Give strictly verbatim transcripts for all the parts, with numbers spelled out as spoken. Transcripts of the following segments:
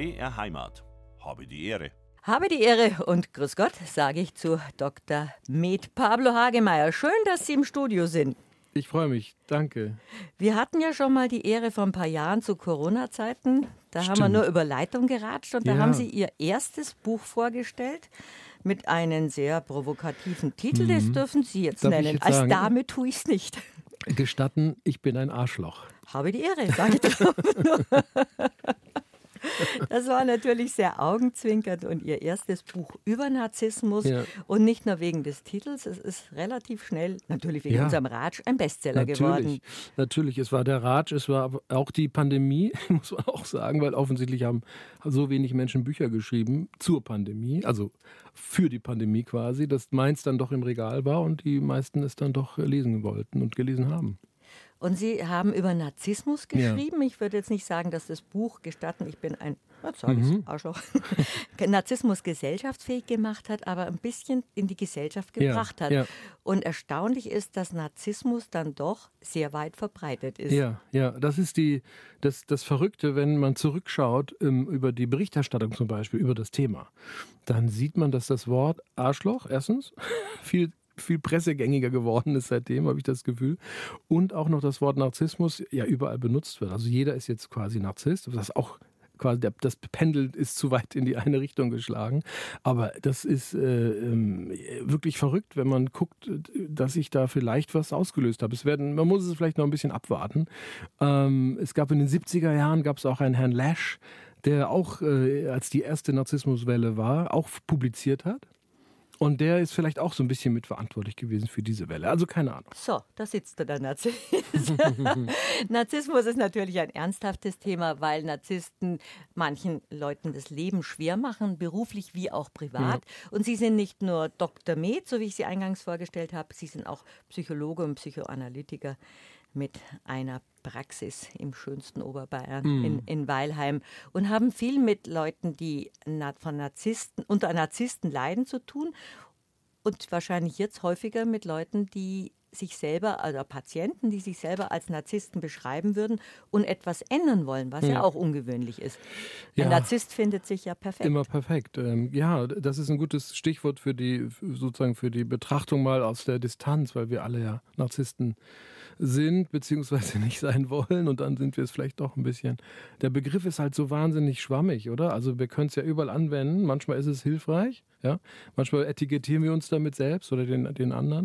B R Heimat. Habe die Ehre. Habe die Ehre und grüß Gott, sage ich zu Doktor Med Pablo Hagemeyer. Schön, dass Sie im Studio sind. Ich freue mich, danke. Wir hatten ja schon mal die Ehre vor ein paar Jahren zu Corona-Zeiten. Da Stimmt. haben wir nur über Leitung geratscht und da Ja. haben Sie Ihr erstes Buch vorgestellt mit einem sehr provokativen Titel. Das Mhm. dürfen Sie jetzt Darf ich nennen. jetzt Als sagen? Dame tue ich es nicht. Gestatten, ich bin ein Arschloch. Habe die Ehre, sage ich drauf. Das war natürlich sehr augenzwinkernd und Ihr erstes Buch über Narzissmus. Ja. Und nicht nur wegen des Titels, es ist relativ schnell, natürlich wegen Ja. unserem Ratsch, ein Bestseller geworden. Natürlich, natürlich. Es war der Ratsch, es war aber auch die Pandemie, muss man auch sagen, weil offensichtlich haben so wenig Menschen Bücher geschrieben zur Pandemie, also für die Pandemie quasi, dass meins dann doch im Regal war und die meisten es dann doch lesen wollten und gelesen haben. Und Sie haben über Narzissmus Ja. geschrieben. Ich würde jetzt nicht sagen, dass das Buch gestatten, ich bin ein, was sag ich's, Mhm. Arschloch, Narzissmus gesellschaftsfähig gemacht hat, aber ein bisschen in die Gesellschaft Ja, gebracht hat. ja. Und erstaunlich ist, dass Narzissmus dann doch sehr weit verbreitet ist. Ja, ja, das ist die, das, das Verrückte, wenn man zurückschaut ähm, über die Berichterstattung zum Beispiel, über das Thema, dann sieht man, dass das Wort Arschloch erstens viel viel pressegängiger geworden ist seitdem, habe ich das Gefühl. Und auch noch das Wort Narzissmus ja überall benutzt wird. Also jeder ist jetzt quasi Narzisst. Das ist auch quasi, der, das Pendel ist zu weit in die eine Richtung geschlagen. Aber das ist äh, ähm, wirklich verrückt, wenn man guckt, dass ich da vielleicht was ausgelöst habe. Es werden, man muss es vielleicht noch ein bisschen abwarten. Ähm, es gab in den siebziger Jahren gab es auch einen Herrn Lasch, der auch, äh, als die erste Narzissmuswelle war, auch publiziert hat. Und der ist vielleicht auch so ein bisschen mitverantwortlich gewesen für diese Welle. Also keine Ahnung. So, da sitzt der Narzisst. Narzissmus ist natürlich ein ernsthaftes Thema, weil Narzissten manchen Leuten das Leben schwer machen, beruflich wie auch privat. Ja. Und sie sind nicht nur Doktor Med, so wie ich sie eingangs vorgestellt habe, sie sind auch Psychologe und Psychoanalytiker mit einer Praxis im schönsten Oberbayern, mm. in, in Weilheim, und haben viel mit Leuten, die von Narzissten, unter Narzissten leiden, zu tun und wahrscheinlich jetzt häufiger mit Leuten, die sich selber, also Patienten, die sich selber als Narzissten beschreiben würden und etwas ändern wollen, was ja, ja auch ungewöhnlich ist. Ein ja. Narzisst findet sich ja perfekt. Immer perfekt. Ja, das ist ein gutes Stichwort für die, sozusagen für die Betrachtung mal aus der Distanz, weil wir alle ja Narzissten sind, beziehungsweise nicht sein wollen, und dann sind wir es vielleicht doch ein bisschen. Der Begriff ist halt so wahnsinnig schwammig, oder? Also wir können es ja überall anwenden, manchmal ist es hilfreich, ja, manchmal etikettieren wir uns damit selbst oder den, den anderen.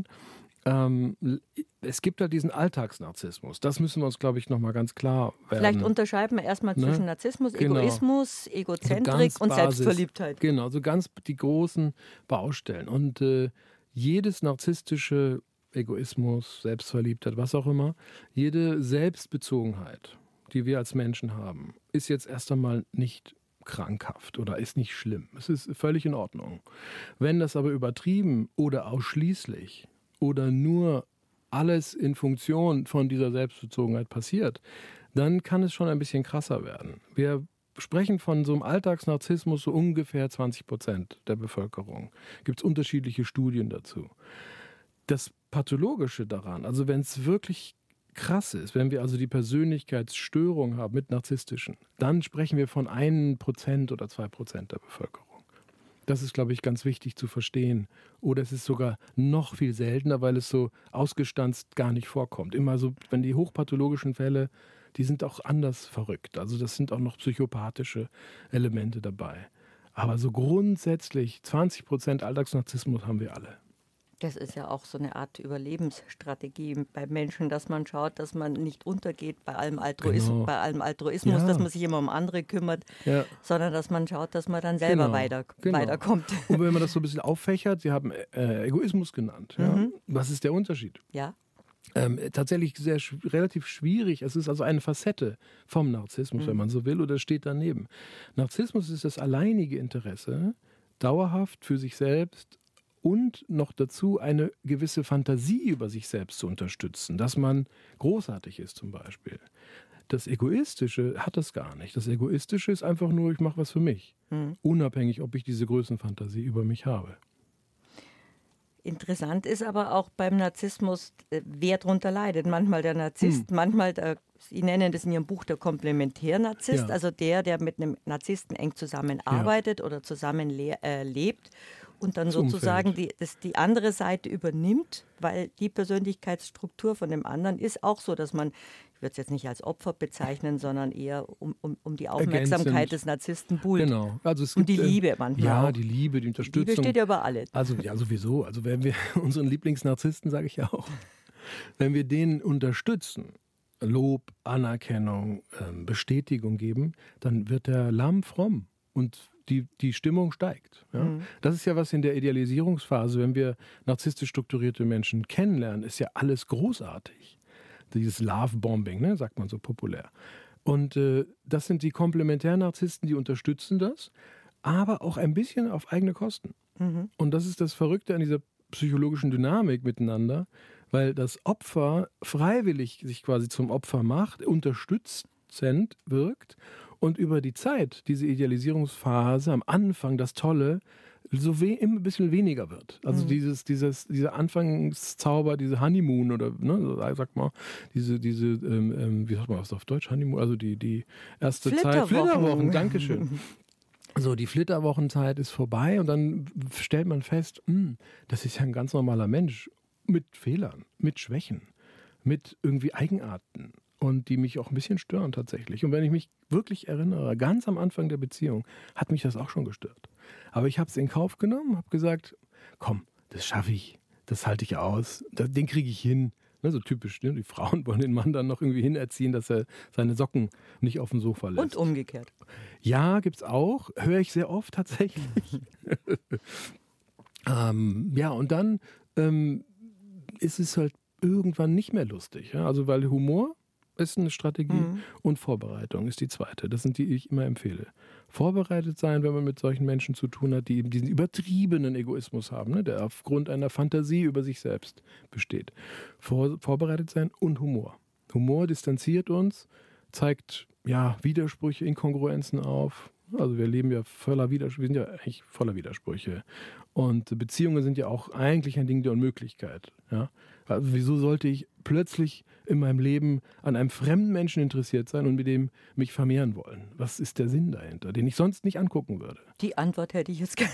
Ähm, es gibt halt diesen Alltagsnarzissmus. Das müssen wir uns, glaube ich, nochmal ganz klar werden. Vielleicht unterscheiden wir erstmal zwischen ne? Narzissmus, genau. Egoismus, Egozentrik so und Basis, Selbstverliebtheit. Genau, so ganz die großen Baustellen. Und äh, jedes narzisstische Egoismus, Selbstverliebtheit, was auch immer, jede Selbstbezogenheit, die wir als Menschen haben, ist jetzt erst einmal nicht krankhaft oder ist nicht schlimm. Es ist völlig in Ordnung. Wenn das aber übertrieben oder ausschließlich oder nur alles in Funktion von dieser Selbstbezogenheit passiert, dann kann es schon ein bisschen krasser werden. Wir sprechen von so einem Alltagsnarzissmus so ungefähr zwanzig Prozent der Bevölkerung. Gibt es unterschiedliche Studien dazu. Das Pathologische daran, also wenn es wirklich krass ist, wenn wir also die Persönlichkeitsstörung haben mit Narzisstischen, dann sprechen wir von einem Prozent oder zwei Prozent der Bevölkerung. Das ist, glaube ich, ganz wichtig zu verstehen. Oder es ist sogar noch viel seltener, weil es so ausgestanzt gar nicht vorkommt. Immer so, wenn die hochpathologischen Fälle, die sind auch anders verrückt. Also das sind auch noch psychopathische Elemente dabei. Aber so grundsätzlich zwanzig Prozent Alltagsnarzissmus haben wir alle. Das ist ja auch so eine Art Überlebensstrategie bei Menschen, dass man schaut, dass man nicht untergeht bei allem Altruismus, genau. bei allem Altruismus, ja. dass man sich immer um andere kümmert, ja. sondern dass man schaut, dass man dann selber genau. weiter, genau. weiterkommt. Und wenn man das so ein bisschen auffächert, Sie haben äh, Egoismus genannt. Ja? Mhm. Was ist der Unterschied? Ja. Ähm, tatsächlich sehr relativ schwierig. Es ist also eine Facette vom Narzissmus, mhm. wenn man so will, oder steht daneben. Narzissmus ist das alleinige Interesse, dauerhaft für sich selbst und noch dazu eine gewisse Fantasie über sich selbst zu unterstützen, dass man großartig ist zum Beispiel. Das Egoistische hat das gar nicht. Das Egoistische ist einfach nur, ich mache was für mich, mhm. unabhängig, ob ich diese Größenfantasie über mich habe. Interessant ist aber auch beim Narzissmus, wer darunter leidet. Manchmal der Narzisst, hm. manchmal der Sie nennen das in Ihrem Buch der Komplementärnarzisst, Ja. also der, der mit einem Narzissten eng zusammenarbeitet oder zusammen le- äh, lebt und dann Das sozusagen Umfeld. die, das, die andere Seite übernimmt, weil die Persönlichkeitsstruktur von dem anderen ist auch so, dass man, ich würde es jetzt nicht als Opfer bezeichnen, sondern eher um, um, um die Aufmerksamkeit Ergänzend. des Narzissten buhlt. Genau. Also es Und gibt, die äh, Liebe manchmal Ja, auch. die Liebe, die Die Unterstützung. Liebe steht ja über alle. Also ja, sowieso. Also wenn wir unseren Lieblingsnarzissten, sage ich ja auch, wenn wir den unterstützen, Lob, Anerkennung, ähm, Bestätigung geben, dann wird der lamm fromm und die, die Stimmung steigt. Ja? Mhm. Das ist ja was in der Idealisierungsphase, wenn wir narzisstisch strukturierte Menschen kennenlernen, ist ja alles großartig. Dieses Love-Bombing, ne, sagt man so populär. Und äh, das sind die Komplementärnarzissten, die unterstützen das, aber auch ein bisschen auf eigene Kosten. Mhm. Und das ist das Verrückte an dieser psychologischen Dynamik miteinander, weil das Opfer freiwillig sich quasi zum Opfer macht, unterstützend wirkt und über die Zeit, diese Idealisierungsphase am Anfang, das Tolle, so we immer ein bisschen weniger wird. Also Mhm. dieses, dieses, dieser Anfangszauber, diese Honeymoon oder, ne, sag mal, diese, diese ähm, ähm, wie sagt man das auf Deutsch, Honeymoon, also die, die erste Zeit, Flitterwochen. Flitterwochen, Dankeschön. So, die Flitterwochenzeit ist vorbei und dann stellt man fest, mh, das ist ja ein ganz normaler Mensch mit Fehlern, mit Schwächen, mit irgendwie Eigenarten und die mich auch ein bisschen stören tatsächlich. Und wenn ich mich wirklich erinnere, ganz am Anfang der Beziehung hat mich das auch schon gestört. Aber ich habe es in Kauf genommen, habe gesagt, komm, das schaffe ich, das halte ich aus, das, den kriege ich hin. Ne, so typisch, ne? Die Frauen wollen den Mann dann noch irgendwie hinerziehen, dass er seine Socken nicht auf dem Sofa lässt. Und umgekehrt. Ja, gibt's auch. Höre ich sehr oft tatsächlich. ähm, ja, und dann ähm, ist es halt irgendwann nicht mehr lustig. Ja? Also weil Humor ist eine Strategie Mhm. und Vorbereitung ist die zweite. Das sind die, die ich immer empfehle. Vorbereitet sein, wenn man mit solchen Menschen zu tun hat, die eben diesen übertriebenen Egoismus haben, ne? Der aufgrund einer Fantasie über sich selbst besteht. Vor, vorbereitet sein und Humor. Humor distanziert uns, zeigt ja Widersprüche, Inkongruenzen auf. Also wir leben ja voller Widersprüche, wir sind ja eigentlich voller Widersprüche. Und Beziehungen sind ja auch eigentlich ein Ding der Unmöglichkeit. Ja? Also wieso sollte ich plötzlich in meinem Leben an einem fremden Menschen interessiert sein und mit dem mich vermehren wollen? Was ist der Sinn dahinter, den ich sonst nicht angucken würde? Die Antwort hätte ich jetzt gerne.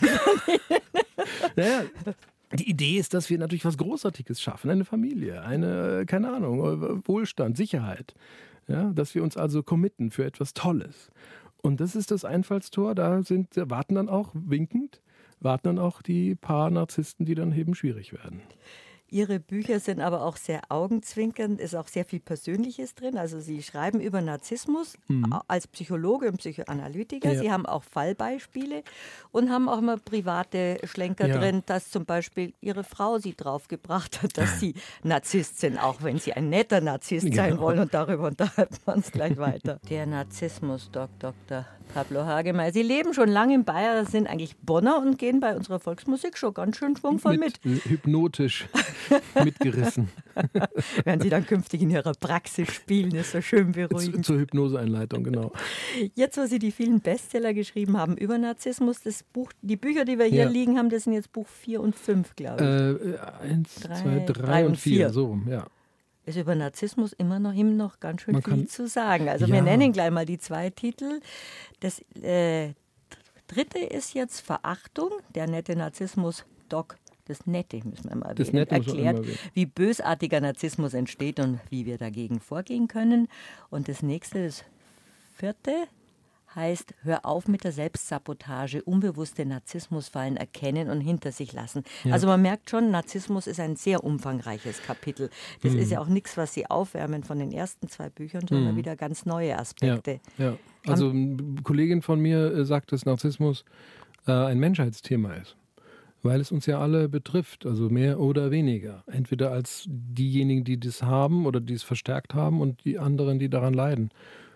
Naja, die Idee ist, dass wir natürlich was Großartiges schaffen. Eine Familie, eine, keine Ahnung, Wohlstand, Sicherheit. Ja, dass wir uns also committen für etwas Tolles. Und das ist das Einfallstor, da sind, warten dann auch, winkend, warten dann auch die paar Narzissten, die dann eben schwierig werden. Ihre Bücher sind aber auch sehr augenzwinkernd, ist auch sehr viel Persönliches drin. Also Sie schreiben über Narzissmus Mhm. als Psychologe und Psychoanalytiker. Ja. Sie haben auch Fallbeispiele und haben auch immer private Schlenker Ja. drin, dass zum Beispiel Ihre Frau Sie draufgebracht hat, dass Sie Narzisst sind, auch wenn Sie ein netter Narzisst sein Genau. wollen. Und darüber unterhalten wir uns gleich weiter. Der Narzissmus, Doc Doktor Pablo Hagemeyer. Sie leben schon lange in Bayern, sind eigentlich Bonner und gehen bei unserer Volksmusik schon ganz schön schwungvoll mit. mit. Hypnotisch mitgerissen. Werden Sie dann künftig in Ihrer Praxis spielen, ist so schön Zu, beruhigend. zur Hypnoseeinleitung, genau. Jetzt, wo Sie die vielen Bestseller geschrieben haben über Narzissmus, das Buch, die Bücher, die wir hier Ja. liegen haben, das sind jetzt Buch vier und fünf, glaube ich. Äh, eins, Drei, zwei, drei, drei und und vier, vier. so rum, ja. Ist über Narzissmus immer noch, ihm noch ganz schön Man viel kann- zu sagen. Also Ja. wir nennen gleich mal die zwei Titel. Das äh, dritte ist jetzt Verachtung, der nette Narzissmus, Doc. Das Nette müssen wir mal Das erwähnen. Nette muss man Erklärt, immer erwähnen. wie bösartiger Narzissmus entsteht und wie wir dagegen vorgehen können. Und das nächste, das vierte, heißt, hör auf mit der Selbstsabotage, unbewusste Narzissmusfallen erkennen und hinter sich lassen. Ja. Also man merkt schon, Narzissmus ist ein sehr umfangreiches Kapitel. Das Mhm. ist ja auch nichts, was Sie aufwärmen von den ersten zwei Büchern, sondern Mhm. wieder ganz neue Ja, Aspekte. ja. Also eine Kollegin von mir äh, sagt, dass Narzissmus äh, ein Menschheitsthema ist. Weil es uns ja alle betrifft, also mehr oder weniger. Entweder als diejenigen, die das haben oder die es verstärkt haben und die anderen, die daran leiden.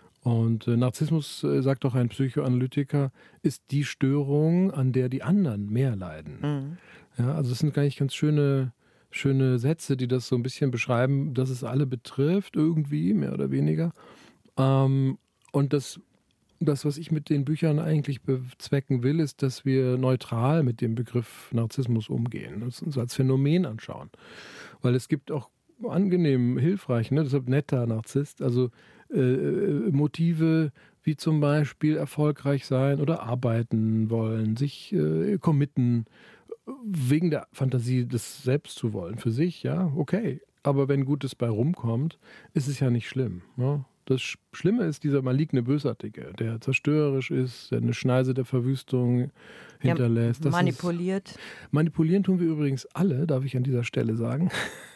Und äh, Narzissmus, äh, sagt auch ein Psychoanalytiker, ist die Störung, an der die anderen mehr leiden. Mhm. Ja, also das sind eigentlich ganz schöne, schöne Sätze, die das so ein bisschen beschreiben, dass es alle betrifft, irgendwie, mehr oder weniger. Ähm, und das, das, was ich mit den Büchern eigentlich bezwecken will, ist, dass wir neutral mit dem Begriff Narzissmus umgehen, das uns als Phänomen anschauen. Weil es gibt auch angenehm, hilfreich, ne? Deshalb netter Narzisst. Also äh, Motive wie zum Beispiel erfolgreich sein oder arbeiten wollen, sich äh, committen, wegen der Fantasie, das selbst zu wollen für sich, ja, okay. Aber wenn Gutes bei rumkommt, ist es ja nicht schlimm. Ne? Das Schlimme ist dieser maligne Bösartige, der zerstörerisch ist, der eine Schneise der Verwüstung hinterlässt. Ja, manipuliert. Ist, manipulieren tun wir übrigens alle, darf ich an dieser Stelle sagen.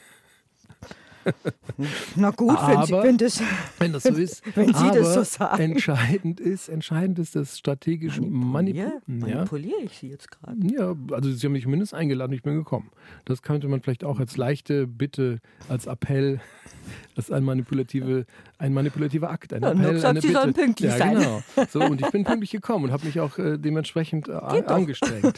Na gut, aber, wenn, Sie, wenn, das, wenn das so ist. wenn Sie aber das so sagen. Entscheidend ist, entscheidend ist das strategische Manipulier, Manipulieren. Manipuliere ich Sie jetzt gerade? Ja, also Sie haben mich mindestens eingeladen, ich bin gekommen. Das könnte man vielleicht auch als leichte Bitte, als Appell, das ist ein, manipulative, ein manipulativer Akt, ein Ja, Appell, gesagt, eine Sie Bitte. sollen pünktlich ja, sein. Genau. So, und ich bin pünktlich gekommen und habe mich auch äh, dementsprechend äh, angestrengt.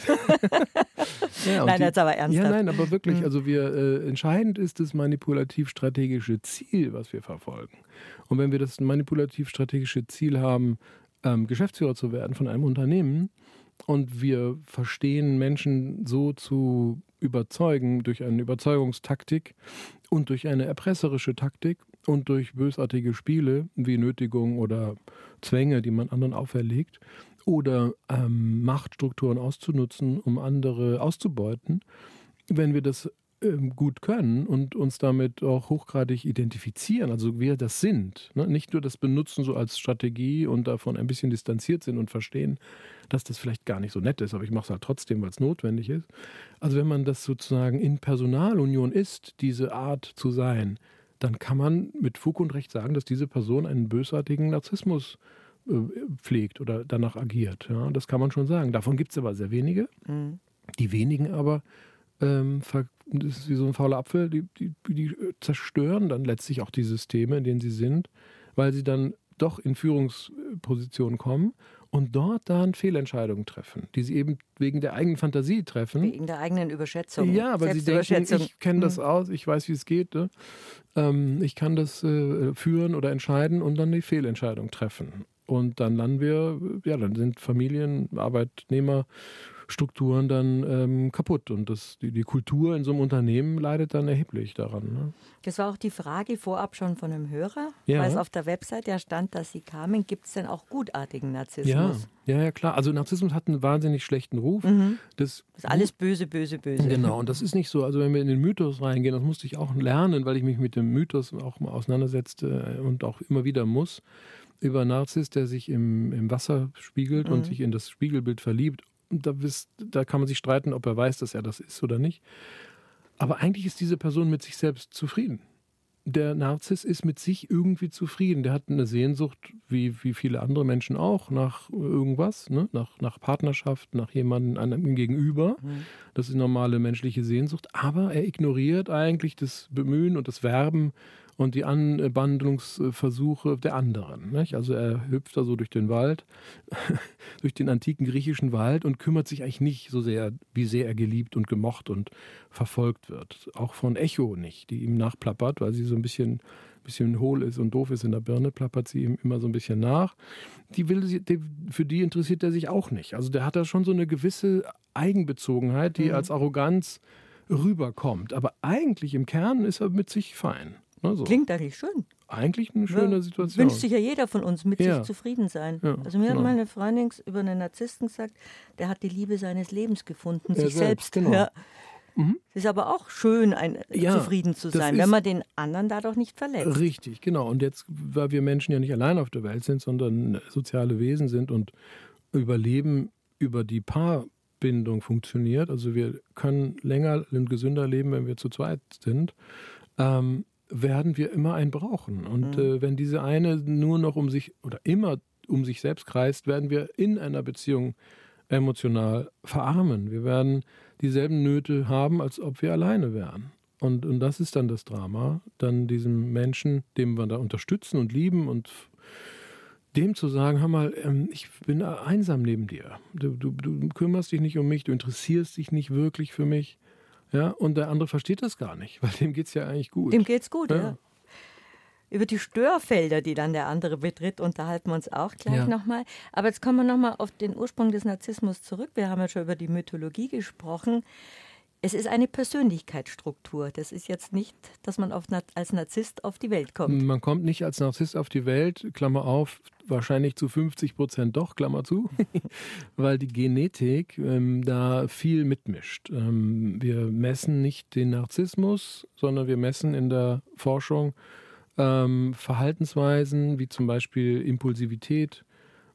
ja, nein, die, jetzt aber ernsthaft. Ja, nein, aber wirklich, Mhm. also wir, äh, entscheidend ist das manipulativ-strategische Ziel, was wir verfolgen. Und wenn wir das manipulativ-strategische Ziel haben, ähm, Geschäftsführer zu werden von einem Unternehmen und wir verstehen, Menschen so zu überzeugen durch eine Überzeugungstaktik und durch eine erpresserische Taktik und durch bösartige Spiele wie Nötigung oder Zwänge, die man anderen auferlegt, oder ähm, Machtstrukturen auszunutzen, um andere auszubeuten, wenn wir das ähm, gut können und uns damit auch hochgradig identifizieren, also wir das sind, ne? Nicht nur das benutzen so als Strategie und davon ein bisschen distanziert sind und verstehen, dass das vielleicht gar nicht so nett ist, aber ich mache es halt trotzdem, weil es notwendig ist. Also wenn man das sozusagen in Personalunion ist, diese Art zu sein, dann kann man mit Fug und Recht sagen, dass diese Person einen bösartigen Narzissmus äh, pflegt oder danach agiert. Ja, das kann man schon sagen. Davon gibt es aber sehr wenige. Mhm. Die wenigen aber, ähm, das ist wie so ein fauler Apfel, die, die, die zerstören dann letztlich auch die Systeme, in denen sie sind, weil sie dann doch in Führungspositionen kommen und dort dann Fehlentscheidungen treffen, die sie eben wegen der eigenen Fantasie treffen. Wegen der eigenen Überschätzung. Ja, weil sie denken, ich kenne das Mhm. aus, ich weiß, wie es geht, ne? ähm, ich kann das äh, führen oder entscheiden und dann die Fehlentscheidung treffen. Und dann landen wir, ja, dann sind Familien, Arbeitnehmer, Strukturen dann ähm, kaputt und das, die, die Kultur in so einem Unternehmen leidet dann erheblich daran. Ne? Das war auch die Frage vorab schon von einem Hörer, Ja. weil es auf der Website ja stand, dass Sie kamen. Gibt es denn auch gutartigen Narzissmus? Ja, ja, ja, klar. Also Narzissmus hat einen wahnsinnig schlechten Ruf. Mhm. Das, Das ist alles böse, böse, böse. Genau, und das ist nicht so. Also wenn wir in den Mythos reingehen, das musste ich auch lernen, weil ich mich mit dem Mythos auch mal auseinandersetzte und auch immer wieder muss, über Narziss, der sich im, im Wasser spiegelt Mhm. und sich in das Spiegelbild verliebt. Und da, wisst, da kann man sich streiten, ob er weiß, dass er das ist oder nicht. Aber eigentlich ist diese Person mit sich selbst zufrieden. Der Narziss ist mit sich irgendwie zufrieden. Der hat eine Sehnsucht, wie, wie viele andere Menschen auch, nach irgendwas, ne? nach, nach Partnerschaft, nach jemandem einem gegenüber. Mhm. Das ist normale menschliche Sehnsucht. Aber er ignoriert eigentlich das Bemühen und das Werben und die Anbandlungsversuche der anderen. Nicht? Also er hüpft da so durch den Wald, durch den antiken griechischen Wald und kümmert sich eigentlich nicht so sehr, wie sehr er geliebt und gemocht und verfolgt wird. Auch von Echo nicht, die ihm nachplappert, weil sie so ein bisschen, bisschen hohl ist und doof ist in der Birne, plappert sie ihm immer so ein bisschen nach. Die will sie, die, für die interessiert er sich auch nicht. Also der hat da schon so eine gewisse Eigenbezogenheit, die Mhm. als Arroganz rüberkommt. Aber eigentlich im Kern ist er mit sich fein. Ne, so. Klingt eigentlich schön. Eigentlich eine schöne Ja, Situation. Wünscht sich ja jeder von uns, mit Ja. sich zufrieden sein. Ja, Also mir genau. hat meine Freundin über einen Narzissten gesagt, der hat die Liebe seines Lebens gefunden, Ja, sich selbst, selbst. genau. Ja. Mhm. Es ist aber auch schön, ein, Ja, zufrieden zu das sein, ist- wenn man den anderen dadurch nicht verletzt. Richtig, genau. Und jetzt, weil wir Menschen ja nicht allein auf der Welt sind, sondern soziale Wesen sind und Überleben über die Paarbindung funktioniert, also wir können länger und gesünder leben, wenn wir zu zweit sind, ähm, werden wir immer einen brauchen. Und Mhm. äh, wenn diese eine nur noch um sich oder immer um sich selbst kreist, werden wir in einer Beziehung emotional verarmen. Wir werden dieselben Nöte haben, als ob wir alleine wären. Und, und das ist dann das Drama, dann diesem Menschen, dem wir da unterstützen und lieben und dem zu sagen, hör mal, ähm, ich bin einsam neben dir. Du, du, du kümmerst dich nicht um mich, du interessierst dich nicht wirklich für mich. Ja, und der andere versteht das gar nicht, weil dem geht es ja eigentlich gut. Dem geht's gut, ja. Ja. Über die Störfelder, die dann der andere betritt, unterhalten wir uns auch gleich Ja. nochmal. Aber jetzt kommen wir nochmal auf den Ursprung des Narzissmus zurück. Wir haben ja schon über die Mythologie gesprochen. Es ist eine Persönlichkeitsstruktur. Das ist jetzt nicht, dass man auf, als Narzisst auf die Welt kommt. Man kommt nicht als Narzisst auf die Welt, Klammer auf, wahrscheinlich zu fünfzig Prozent doch, Klammer zu, weil die Genetik ähm, da viel mitmischt. Ähm, wir messen nicht den Narzissmus, sondern wir messen in der Forschung ähm, Verhaltensweisen wie zum Beispiel Impulsivität,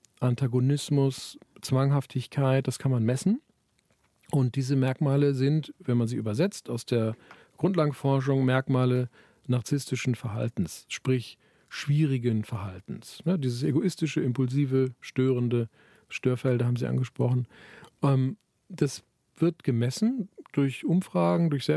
Antagonismus, Zwanghaftigkeit, das kann man messen. Und diese Merkmale sind, wenn man sie übersetzt, aus der Grundlagenforschung Merkmale narzisstischen Verhaltens, sprich schwierigen Verhaltens. Ne, dieses egoistische, impulsive, störende, Störfelder haben Sie angesprochen. Ähm, das wird gemessen durch Umfragen, durch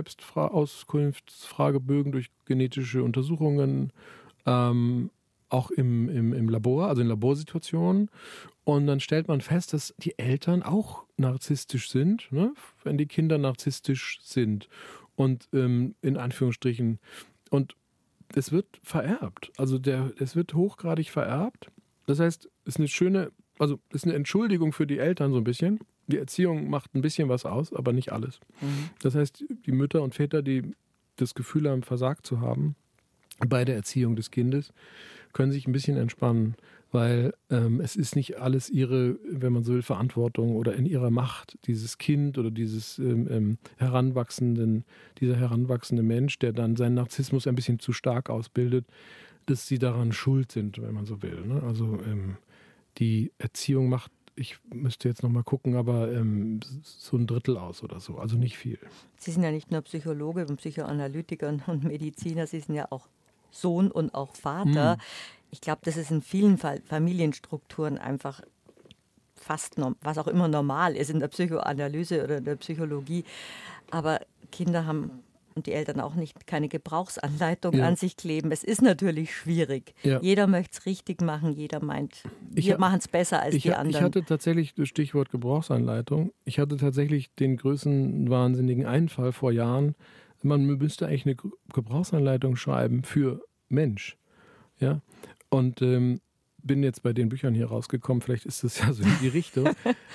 Selbstauskunftsfragebögen, durch genetische Untersuchungen, ähm, auch im, im, im Labor, also in Laborsituationen. Und dann stellt man fest, dass die Eltern auch narzisstisch sind, ne? Wenn die Kinder narzisstisch sind. Und ähm, in Anführungsstrichen. Und es wird vererbt. Also der, es wird hochgradig vererbt. Das heißt, es ist eine schöne, also es ist eine Entschuldigung für die Eltern so ein bisschen. Die Erziehung macht ein bisschen was aus, aber nicht alles. Mhm. Das heißt, die Mütter und Väter, die das Gefühl haben, versagt zu haben bei der Erziehung des Kindes, können sich ein bisschen entspannen, weil ähm, es ist nicht alles ihre, wenn man so will, Verantwortung oder in ihrer Macht, dieses Kind oder dieses ähm, ähm, heranwachsenden, dieser heranwachsende Mensch, der dann seinen Narzissmus ein bisschen zu stark ausbildet, dass sie daran schuld sind, wenn man so will. Ne? Also ähm, die Erziehung macht, ich müsste jetzt nochmal gucken, aber ähm, so ein Drittel aus oder so, also nicht viel. Sie sind ja nicht nur Psychologe und Psychoanalytiker und Mediziner, Sie sind ja auch Sohn und auch Vater. Hm. Ich glaube, das ist in vielen Familienstrukturen einfach fast, was auch immer normal ist in der Psychoanalyse oder in der Psychologie. Aber Kinder haben und die Eltern auch nicht keine Gebrauchsanleitung ja. an sich kleben. Es ist natürlich schwierig. Ja. Jeder möchte es richtig machen, jeder meint, wir machen es besser als ich, die anderen. Ich hatte tatsächlich, das Stichwort Gebrauchsanleitung, ich hatte tatsächlich den größten wahnsinnigen Einfall vor Jahren. Man müsste eigentlich eine Gebrauchsanleitung schreiben für Mensch. Ja? Und ähm, bin jetzt bei den Büchern hier rausgekommen, vielleicht ist das ja so in die Richtung.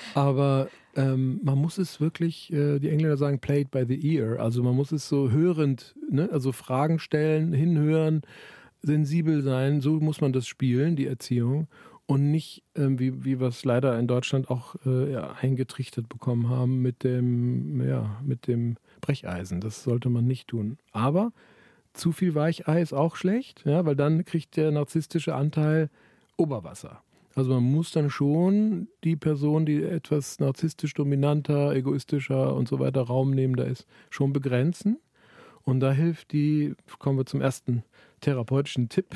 Aber ähm, man muss es wirklich, äh, die Engländer sagen, play it by the ear. Also man muss es so hörend, ne? Also Fragen stellen, hinhören, sensibel sein. So muss man das spielen, die Erziehung. Und nicht, ähm, wie, wie wir es leider in Deutschland auch äh, ja, eingetrichtert bekommen haben, mit dem, ja, mit dem Brecheisen. Das sollte man nicht tun. Aber zu viel Weichei ist auch schlecht, ja, weil dann kriegt der narzisstische Anteil Oberwasser. Also man muss dann schon die Person, die etwas narzisstisch dominanter, egoistischer und so weiter raumnehmender ist, schon begrenzen. Und da hilft die, kommen wir zum ersten therapeutischen Tipp,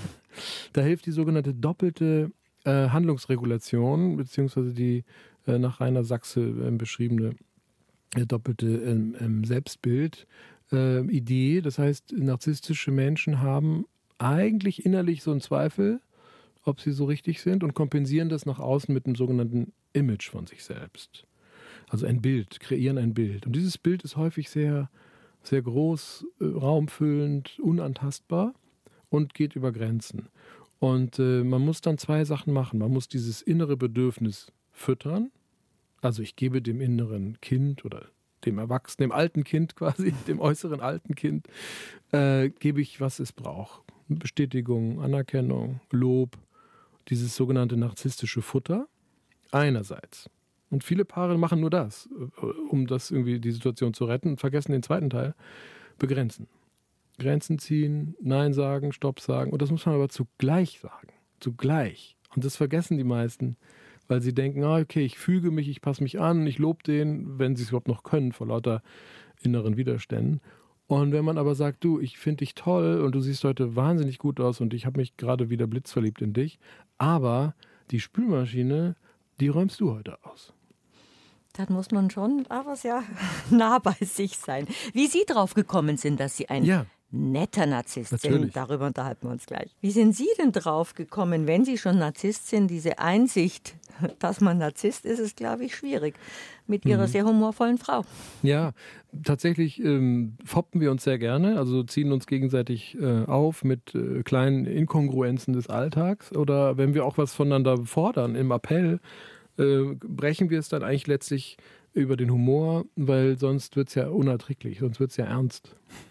da hilft die sogenannte doppelte äh, Handlungsregulation, beziehungsweise die äh, nach Rainer Sachse äh, beschriebene äh, doppelte äh, Selbstbild. Äh, Idee, das heißt, narzisstische Menschen haben eigentlich innerlich so einen Zweifel, ob sie so richtig sind und kompensieren das nach außen mit einem sogenannten Image von sich selbst. Also ein Bild, kreieren ein Bild. Und dieses Bild ist häufig sehr, sehr groß, äh, raumfüllend, unantastbar und geht über Grenzen. Und äh, man muss dann zwei Sachen machen. Man muss dieses innere Bedürfnis füttern. Also ich gebe dem inneren Kind oder dem Erwachsenen, dem alten Kind quasi, dem äußeren alten Kind, äh, gebe ich, was es braucht. Bestätigung, Anerkennung, Lob, dieses sogenannte narzisstische Futter einerseits. Und viele Paare machen nur das, um das irgendwie die Situation zu retten und vergessen den zweiten Teil, begrenzen. Grenzen ziehen, Nein sagen, Stopp sagen. Und das muss man aber zugleich sagen. Zugleich. Und das vergessen die meisten, weil sie denken, ah, okay, ich füge mich, ich passe mich an, ich lobe den, wenn sie es überhaupt noch können, vor lauter inneren Widerständen. Und wenn man aber sagt, du, ich finde dich toll und du siehst heute wahnsinnig gut aus und ich habe mich gerade wieder blitzverliebt in dich, aber die Spülmaschine, die räumst du heute aus. Dann muss man schon aber sehr nah bei sich sein. Wie Sie drauf gekommen sind, dass Sie ein ja. netter Narzisst Natürlich. sind, darüber unterhalten wir uns gleich. Wie sind Sie denn drauf gekommen, wenn Sie schon Narzisst sind, diese Einsicht, dass man Narzisst ist, ist, glaube ich, schwierig mit Ihrer mhm. sehr humorvollen Frau. Ja, tatsächlich ähm, foppen wir uns sehr gerne, also ziehen uns gegenseitig äh, auf mit äh, kleinen Inkongruenzen des Alltags oder wenn wir auch was voneinander fordern im Appell, äh, brechen wir es dann eigentlich letztlich über den Humor, weil sonst wird es ja unerträglich, sonst wird es ja ernst.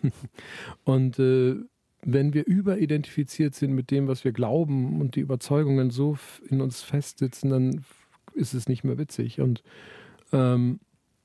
Und äh, wenn wir überidentifiziert sind mit dem, was wir glauben und die Überzeugungen so in uns festsitzen, dann ist es nicht mehr witzig. Und ähm,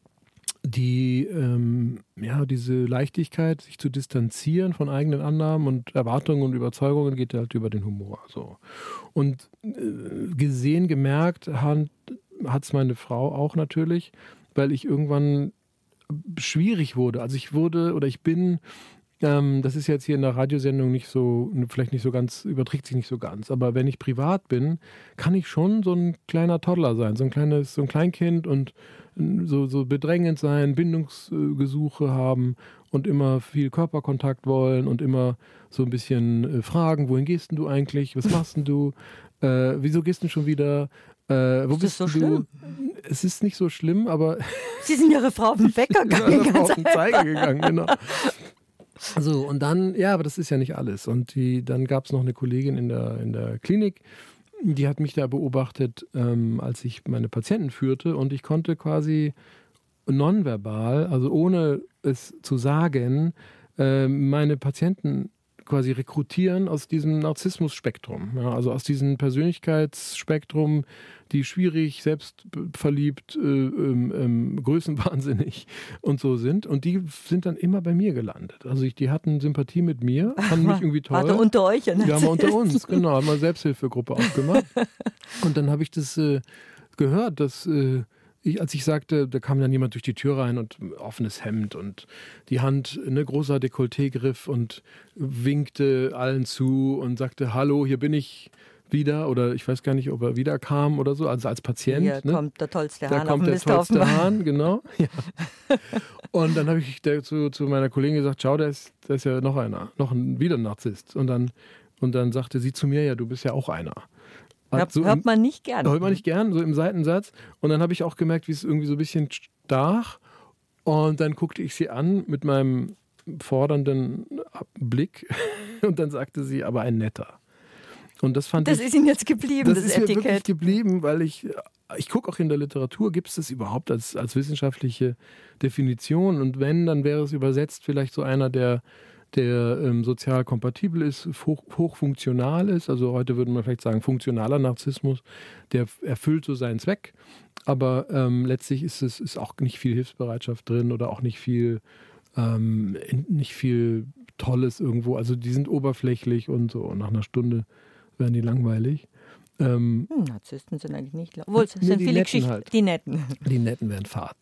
die, ähm, ja, diese Leichtigkeit, sich zu distanzieren von eigenen Annahmen und Erwartungen und Überzeugungen, geht halt über den Humor. So. Und äh, gesehen, gemerkt hat es meine Frau auch natürlich, weil ich irgendwann schwierig wurde. Also ich wurde oder ich bin, ähm, das ist jetzt hier in der Radiosendung nicht so, vielleicht nicht so ganz, überträgt sich nicht so ganz, aber wenn ich privat bin, kann ich schon so ein kleiner Toddler sein, so ein kleines, so ein Kleinkind und so, so bedrängend sein, Bindungsgesuche haben und immer viel Körperkontakt wollen und immer so ein bisschen äh, fragen, wohin gehst denn du eigentlich, was machst denn du, äh, wieso gehst du schon wieder, äh, wo ist bist das so du? schlimm? Es ist nicht so schlimm, aber Sie sind Ihre Frau auf den Wecker gegangen. ja, auf den Zeiger gegangen, genau. So, und dann, ja, aber das ist ja nicht alles. Und die, dann gab es noch eine Kollegin in der, in der Klinik, die hat mich da beobachtet, ähm, als ich meine Patienten führte und ich konnte quasi nonverbal, also ohne es zu sagen, äh, meine Patienten quasi rekrutieren aus diesem Narzissmus-Spektrum, ja, also aus diesem Persönlichkeitsspektrum, die schwierig, selbstverliebt, äh, ähm, ähm, größenwahnsinnig und so sind. Und die sind dann immer bei mir gelandet. Also ich, die hatten Sympathie mit mir, fanden mich irgendwie toll. Warte, unter euch? Ja, ja, mal unter uns, genau. Haben wir eine Selbsthilfegruppe aufgemacht. Und dann habe ich das äh, gehört, dass äh, ich, als ich sagte, da kam dann jemand durch die Tür rein und offenes Hemd und die Hand, ne, großer Dekolletegriff und winkte allen zu und sagte, hallo, hier bin ich wieder, oder ich weiß gar nicht, ob er wieder kam oder so, also als Patient. Hier ne? kommt der tollste Da Hahn kommt auf der dem Misthaufen. tollste Hahn, genau. Ja. Und dann habe ich der, zu, zu meiner Kollegin gesagt, schau, da ist, da ist ja noch einer, noch ein, wieder ein Narzisst. Und dann, und dann sagte sie zu mir, ja, du bist ja auch einer. Hört, so hört im, man nicht gern. Hört man nicht gern, so im Seitensatz. Und dann habe ich auch gemerkt, wie es irgendwie so ein bisschen stach. Und dann guckte ich sie an mit meinem fordernden Blick. Und dann sagte sie, aber ein netter. Und das fand das ich... ist Ihnen jetzt geblieben, das, das, ist Etikett. mir wirklich geblieben, weil ich... Ich gucke auch in der Literatur, gibt es das überhaupt als, als wissenschaftliche Definition? Und wenn, dann wäre es übersetzt vielleicht so einer, der... der ähm, sozial kompatibel ist, hoch, hochfunktional ist, also heute würde man vielleicht sagen funktionaler Narzissmus, der erfüllt so seinen Zweck, aber ähm, letztlich ist es ist auch nicht viel Hilfsbereitschaft drin oder auch nicht viel ähm, nicht viel Tolles irgendwo, also die sind oberflächlich und so, und nach einer Stunde werden die langweilig. Ähm, hm, Narzissten sind eigentlich nicht, obwohl es nee, sind die viele Netten Geschichten, halt. die Netten. Die Netten werden fad.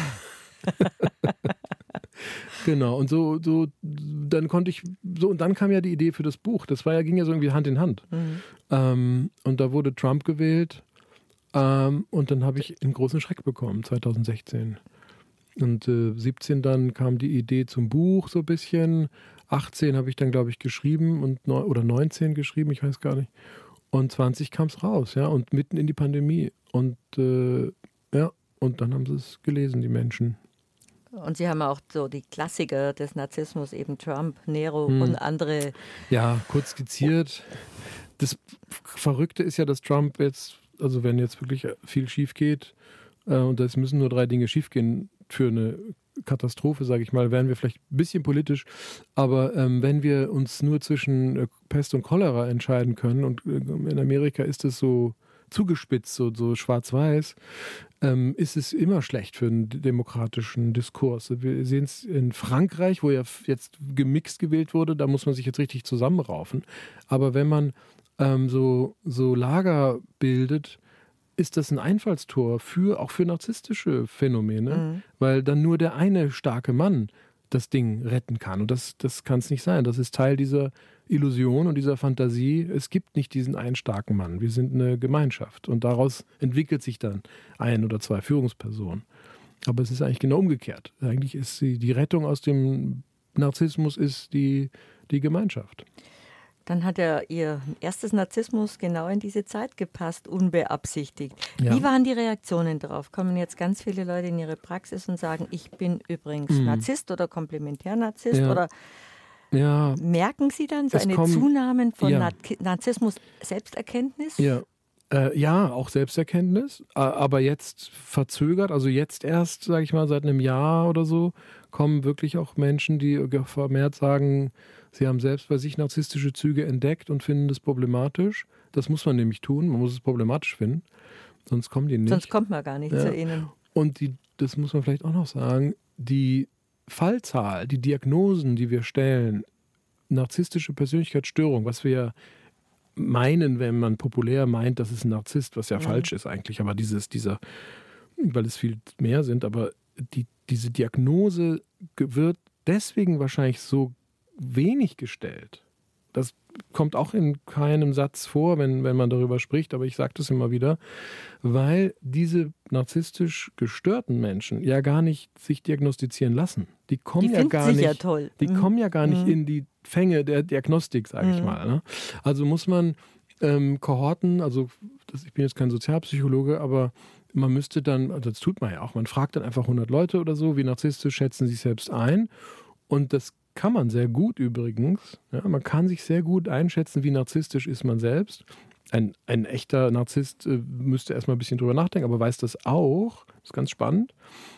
Genau, und so, so, dann konnte ich, so, und dann kam ja die Idee für das Buch. Das war ja, ging ja so irgendwie Hand in Hand. Mhm. Ähm, und da wurde Trump gewählt, ähm, und dann habe ich einen großen Schreck bekommen, zwanzig sechzehn. Und äh, siebzehn dann kam die Idee zum Buch so ein bisschen. achtzehn habe ich dann, glaube ich, geschrieben und neun, oder neunzehn geschrieben, ich weiß gar nicht. Und zwanzig kam es raus, ja, und mitten in die Pandemie. Und äh, ja, und dann haben sie es gelesen, die Menschen. Und Sie haben auch so die Klassiker des Narzissmus, eben Trump, Nero Hm. und andere. Ja, kurz skizziert. Das Verrückte ist ja, dass Trump jetzt, also wenn jetzt wirklich viel schief geht, äh, und es müssen nur drei Dinge schief gehen für eine Katastrophe, sage ich mal, wären wir vielleicht ein bisschen politisch, aber ähm, wenn wir uns nur zwischen äh, Pest und Cholera entscheiden können, und äh, in Amerika ist es so zugespitzt, so, so schwarz-weiß, ähm, ist es immer schlecht für einen demokratischen Diskurs. Wir sehen es in Frankreich, wo ja jetzt gemixt gewählt wurde, da muss man sich jetzt richtig zusammenraufen. Aber wenn man ähm, so, so Lager bildet, ist das ein Einfallstor für, auch für narzisstische Phänomene, Mhm. weil dann nur der eine starke Mann das Ding retten kann. Und das, das kann es nicht sein. Das ist Teil dieser Illusion und dieser Fantasie. Es gibt nicht diesen einen starken Mann. Wir sind eine Gemeinschaft. Und daraus entwickelt sich dann ein oder zwei Führungspersonen. Aber es ist eigentlich genau umgekehrt. Eigentlich ist die, die Rettung aus dem Narzissmus ist die, die Gemeinschaft. Dann hat ja Ihr erstes Narzissmus genau in diese Zeit gepasst, unbeabsichtigt. Ja. Wie waren die Reaktionen darauf? Kommen jetzt ganz viele Leute in Ihre Praxis und sagen, ich bin übrigens Mhm. Narzisst oder Komplementärnarzisst? Ja. Oder Ja, merken Sie dann so Es eine kommen- Zunahme von ja. Nar- Narzissmus-Selbsterkenntnis? ja. Äh, ja, auch Selbsterkenntnis, äh, aber jetzt verzögert, also jetzt erst, sage ich mal, seit einem Jahr oder so, kommen wirklich auch Menschen, die vermehrt sagen, sie haben selbst bei sich narzisstische Züge entdeckt und finden das problematisch. Das muss man nämlich tun, man muss es problematisch finden, sonst kommen die nicht. Sonst kommt man gar nicht ja. zu ihnen. Und die, das muss man vielleicht auch noch sagen, die Fallzahl, die Diagnosen, die wir stellen, narzisstische Persönlichkeitsstörung, was wir meinen, wenn man populär meint, das ist ein Narzisst, was ja mhm. falsch ist eigentlich, aber dieses, dieser, weil es viel mehr sind, aber die, diese Diagnose wird deswegen wahrscheinlich so wenig gestellt. Das kommt auch in keinem Satz vor, wenn, wenn man darüber spricht, aber ich sage das immer wieder, weil diese narzisstisch gestörten Menschen ja gar nicht sich diagnostizieren lassen. Die kommen die ja gar sich nicht, ja toll. die mhm. kommen ja gar nicht mhm. in die Fänge der Diagnostik, sage ich mhm. mal. Ne? Also muss man ähm, Kohorten, also das, ich bin jetzt kein Sozialpsychologe, aber man müsste dann, also das tut man ja auch, man fragt dann einfach hundert Leute oder so, wie narzisstisch schätzen sie sich selbst ein, und das kann man sehr gut übrigens. Ja, man kann sich sehr gut einschätzen, wie narzisstisch ist man selbst. Ein, ein echter Narzisst äh, müsste erstmal ein bisschen drüber nachdenken, aber weiß das auch. Das ist ganz spannend.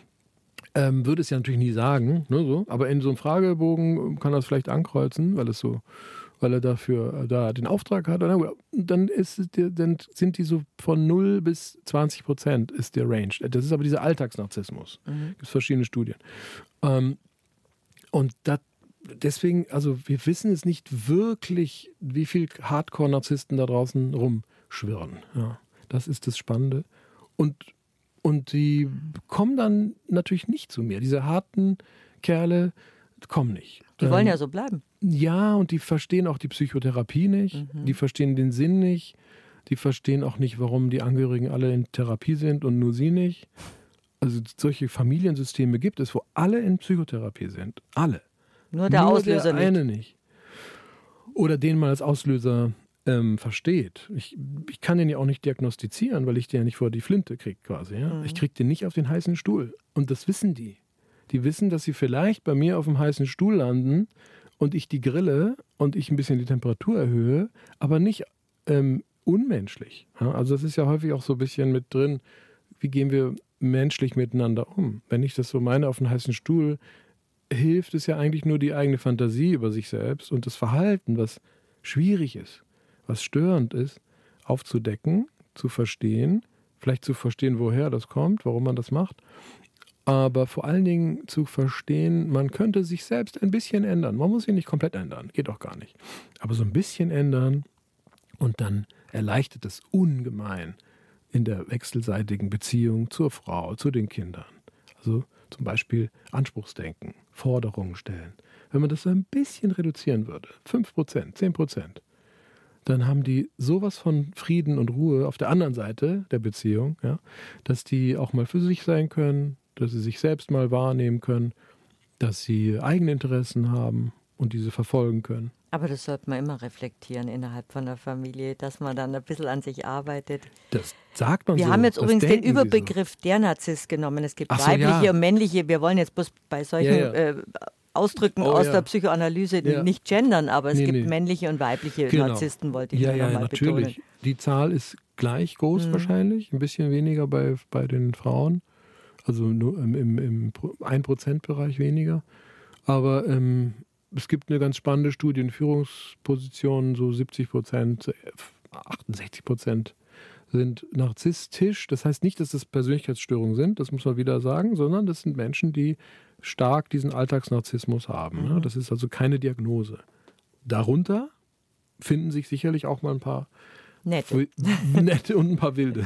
Ähm, würde es ja natürlich nie sagen, ne, so. Aber in so einem Fragebogen kann er es vielleicht ankreuzen, weil es so, weil er dafür äh, da den Auftrag hat. Dann, ist es der, dann sind die so von null bis zwanzig Prozent ist der Range. Das ist aber dieser Alltagsnarzissmus. Mhm. Gibt es verschiedene Studien. Ähm, und das Deswegen, also wir wissen es nicht wirklich, wie viele Hardcore-Narzissten da draußen rumschwirren. Ja, das ist das Spannende. Und, und die kommen dann natürlich nicht zu mir. Diese harten Kerle kommen nicht. Die wollen ähm, ja so bleiben. Ja, und die verstehen auch die Psychotherapie nicht. Mhm. Die verstehen den Sinn nicht. Die verstehen auch nicht, warum die Angehörigen alle in Therapie sind und nur sie nicht. Also solche Familiensysteme gibt es, wo alle in Psychotherapie sind. Alle. Nur der Nur Auslöser der eine nicht. nicht. Oder den man als Auslöser ähm, versteht. Ich, ich kann den ja auch nicht diagnostizieren, weil ich den ja nicht vor die Flinte kriege quasi. Ja? Mhm. Ich kriege den nicht auf den heißen Stuhl. Und das wissen die. Die wissen, dass sie vielleicht bei mir auf dem heißen Stuhl landen und ich die grille und ich ein bisschen die Temperatur erhöhe, aber nicht ähm, unmenschlich. Ja? Also das ist ja häufig auch so ein bisschen mit drin, wie gehen wir menschlich miteinander um. Wenn ich das so meine auf den heißen Stuhl, hilft es ja eigentlich nur die eigene Fantasie über sich selbst und das Verhalten, was schwierig ist, was störend ist, aufzudecken, zu verstehen, vielleicht zu verstehen, woher das kommt, warum man das macht, aber vor allen Dingen zu verstehen, man könnte sich selbst ein bisschen ändern. Man muss sich nicht komplett ändern, geht auch gar nicht. Aber so ein bisschen ändern und dann erleichtert es ungemein in der wechselseitigen Beziehung zur Frau, zu den Kindern. Also zum Beispiel Anspruchsdenken, Forderungen stellen. Wenn man das so ein bisschen reduzieren würde, fünf Prozent, zehn Prozent, dann haben die sowas von Frieden und Ruhe auf der anderen Seite der Beziehung, ja, dass die auch mal für sich sein können, dass sie sich selbst mal wahrnehmen können, dass sie eigene Interessen haben und diese verfolgen können. Aber das sollte man immer reflektieren innerhalb von der Familie, dass man dann ein bisschen an sich arbeitet. Das sagt man Wir so. haben jetzt Das übrigens den denken sie Überbegriff der Narzisst genommen. Es gibt Ach so, weibliche ja. und männliche. Wir wollen jetzt bloß bei solchen Ja, ja. Äh, Ausdrücken Oh, aus ja. der Psychoanalyse Ja. nicht gendern, aber es Nee, gibt nee. männliche und weibliche Genau. Narzissten, wollte ich Ja, nur ja, noch mal natürlich. betonen. Die Zahl ist gleich groß Mhm. wahrscheinlich, ein bisschen weniger bei, bei den Frauen, also nur im, im, im ein Prozent Bereich weniger. Aber ähm, es gibt eine ganz spannende Studie in Führungspositionen, so siebzig Prozent, achtundsechzig Prozent sind narzisstisch. Das heißt nicht, dass das Persönlichkeitsstörungen sind, das muss man wieder sagen, sondern das sind Menschen, die stark diesen Alltagsnarzissmus haben. Mhm. Ne? Das ist also keine Diagnose. Darunter finden sich sicherlich auch mal ein paar Nette. nette und ein paar wilde.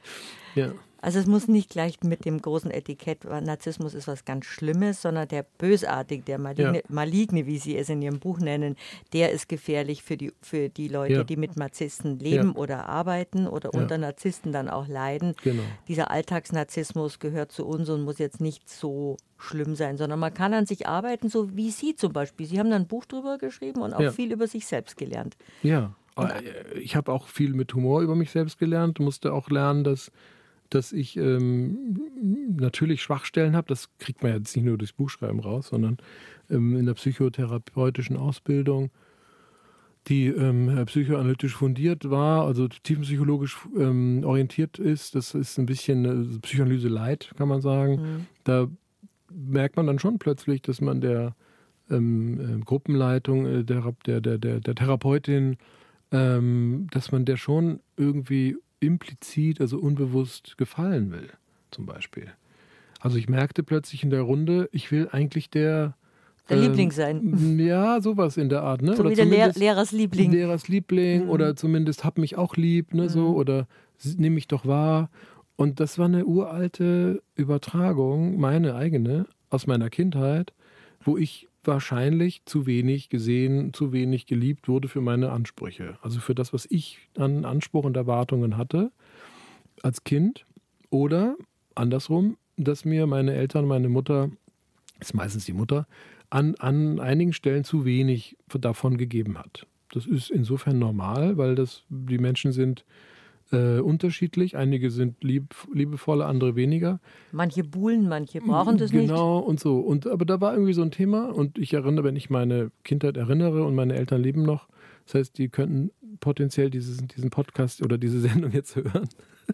Ja. Also es muss nicht gleich mit dem großen Etikett, weil Narzissmus ist was ganz Schlimmes, sondern der bösartige, der maligne, Ja. maligne, wie Sie es in Ihrem Buch nennen, der ist gefährlich für die, für die Leute, Ja. die mit Narzissten leben Ja. oder arbeiten oder Ja. unter Narzissten dann auch leiden. Genau. Dieser Alltagsnarzissmus gehört zu uns und muss jetzt nicht so schlimm sein, sondern man kann an sich arbeiten, so wie Sie zum Beispiel. Sie haben da ein Buch drüber geschrieben und auch Ja. viel über sich selbst gelernt. Ja, ich habe auch viel mit Humor über mich selbst gelernt, musste auch lernen, dass, dass ich ähm, natürlich Schwachstellen habe. Das kriegt man jetzt nicht nur durchs Buchschreiben raus, sondern ähm, in der psychotherapeutischen Ausbildung die ähm, psychoanalytisch fundiert war, also tiefenpsychologisch ähm, orientiert ist. Das ist ein bisschen äh, Psychoanalyse light, kann man sagen. Mhm. Da merkt man dann schon plötzlich, dass man der ähm, äh, Gruppenleitung, äh, der, der, der, der, der Therapeutin, ähm, dass man der schon irgendwie implizit, also unbewusst gefallen will, zum Beispiel. Also ich merkte plötzlich in der Runde, ich will eigentlich der Der ähm, Liebling sein. Ja, sowas in der Art. Ne? So oder wie der Lehr- Lehrersliebling. Lehrersliebling mhm. oder zumindest hab mich auch lieb, ne, mhm. so, oder nimm mich doch wahr. Und das war eine uralte Übertragung, meine eigene, aus meiner Kindheit, wo ich wahrscheinlich zu wenig gesehen, zu wenig geliebt wurde für meine Ansprüche. Also für das, was ich an Anspruch und Erwartungen hatte als Kind. Oder andersrum, dass mir meine Eltern, meine Mutter, ist meistens die Mutter, An, an einigen Stellen zu wenig davon gegeben hat. Das ist insofern normal, weil das, die Menschen sind äh, unterschiedlich. Einige sind lieb, liebevoller, andere weniger. Manche buhlen, manche brauchen das nicht. Genau und so. Und, aber da war irgendwie so ein Thema und ich erinnere, wenn ich meine Kindheit erinnere und meine Eltern leben noch, das heißt, die könnten potenziell dieses, diesen Podcast oder diese Sendung jetzt hören.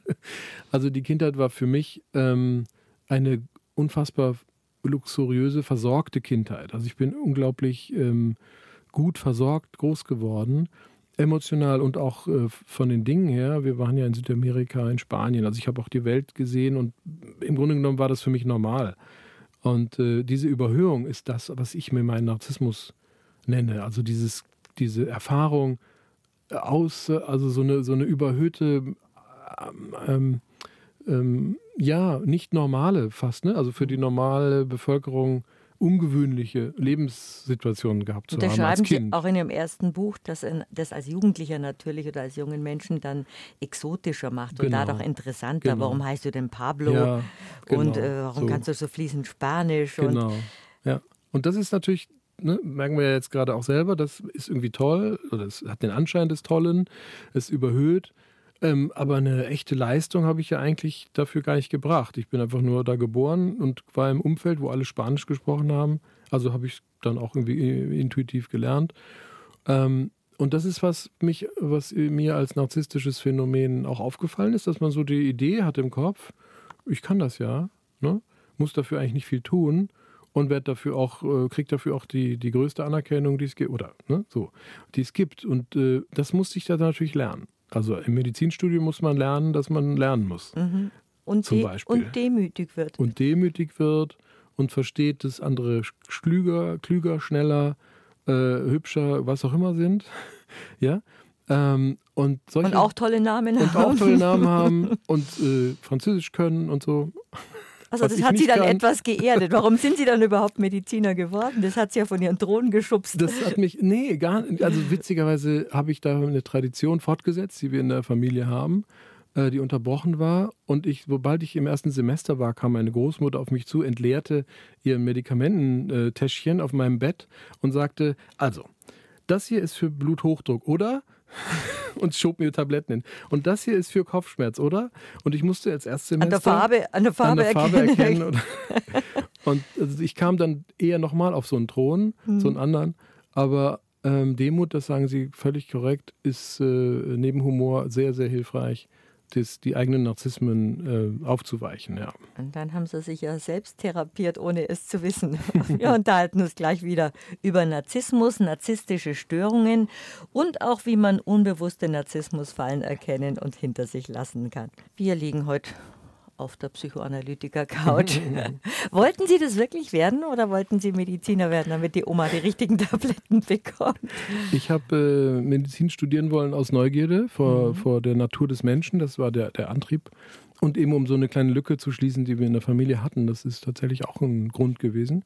Also die Kindheit war für mich ähm, eine unfassbar luxuriöse, versorgte Kindheit. Also ich bin unglaublich ähm, gut versorgt groß geworden, emotional und auch äh, von den Dingen her. Wir waren ja in Südamerika, in Spanien. Also ich habe auch die Welt gesehen und im Grunde genommen war das für mich normal. Und äh, diese Überhöhung ist das, was ich mir meinen Narzissmus nenne. Also dieses, diese Erfahrung aus, also so eine, so eine überhöhte ähm, ähm, ja, nicht normale fast, ne? Also für die normale Bevölkerung ungewöhnliche Lebenssituationen gehabt zu und da haben als schreiben Kind. Sie auch in Ihrem ersten Buch, dass das als Jugendlicher natürlich oder als jungen Menschen dann exotischer macht und Genau. dadurch interessanter. Genau. Warum heißt du denn Pablo? Ja, genau. Und äh, warum so. kannst du so fließend Spanisch? Genau, Und ja. Und das ist natürlich, ne, merken wir ja jetzt gerade auch selber, das ist irgendwie toll oder es hat den Anschein des Tollen, es überhöht. Ähm, aber eine echte Leistung habe ich ja eigentlich dafür gar nicht gebracht. Ich bin einfach nur da geboren und war im Umfeld, wo alle Spanisch gesprochen haben. Also habe ich dann auch irgendwie intuitiv gelernt. Ähm, und das ist, was mich, was mir als narzisstisches Phänomen auch aufgefallen ist, dass man so die Idee hat im Kopf, ich kann das ja, ne? Muss dafür eigentlich nicht viel tun und werd dafür auch, äh, kriegt dafür auch die, die größte Anerkennung, die es gibt, oder ne, so, die es gibt. Und äh, das musste ich dann natürlich lernen. Also im Medizinstudium muss man lernen, dass man lernen muss. Mhm. Und, zum de- Beispiel. und demütig wird. Und demütig wird und versteht, dass andere klüger, klüger schneller, äh, hübscher, was auch immer sind. Ja. Ähm, und, solche, und auch tolle Namen und haben. auch tolle Namen haben und äh, Französisch können und so. Also Was das ich hat Sie nicht dann kann. etwas geerdet. Warum sind Sie dann überhaupt Mediziner geworden? Das hat Sie ja von Ihren Thron geschubst. Das hat mich, nee, gar nicht. Also witzigerweise habe ich da eine Tradition fortgesetzt, die wir in der Familie haben, äh, die unterbrochen war. Und ich, sobald ich im ersten Semester war, kam meine Großmutter auf mich zu, entleerte ihr Medikamententäschchen auf meinem Bett und sagte, also, das hier ist für Bluthochdruck, oder? Und schob mir Tabletten hin. Und das hier ist für Kopfschmerz, oder? Und ich musste als Erstsemester An der Farbe, an der Farbe, an der Farbe erkennen. erkennen. Oder und also ich kam dann eher nochmal auf so einen Thron, mhm. so einen anderen. Aber ähm, Demut, das sagen Sie völlig korrekt, ist äh, neben Humor sehr, sehr hilfreich, das, die eigenen Narzissmen äh, aufzuweichen. Ja. Und dann haben Sie sich ja selbst therapiert, ohne es zu wissen. Wir unterhalten uns gleich wieder über Narzissmus, narzisstische Störungen und auch, wie man unbewusste Narzissmusfallen erkennen und hinter sich lassen kann. Wir liegen heute auf der Psychoanalytiker-Couch. Wollten Sie das wirklich werden oder wollten Sie Mediziner werden, damit die Oma die richtigen Tabletten bekommt? Ich habe äh, Medizin studieren wollen aus Neugierde vor, mhm. vor der Natur des Menschen. Das war der, der Antrieb. Und eben um so eine kleine Lücke zu schließen, die wir in der Familie hatten. Das ist tatsächlich auch ein Grund gewesen.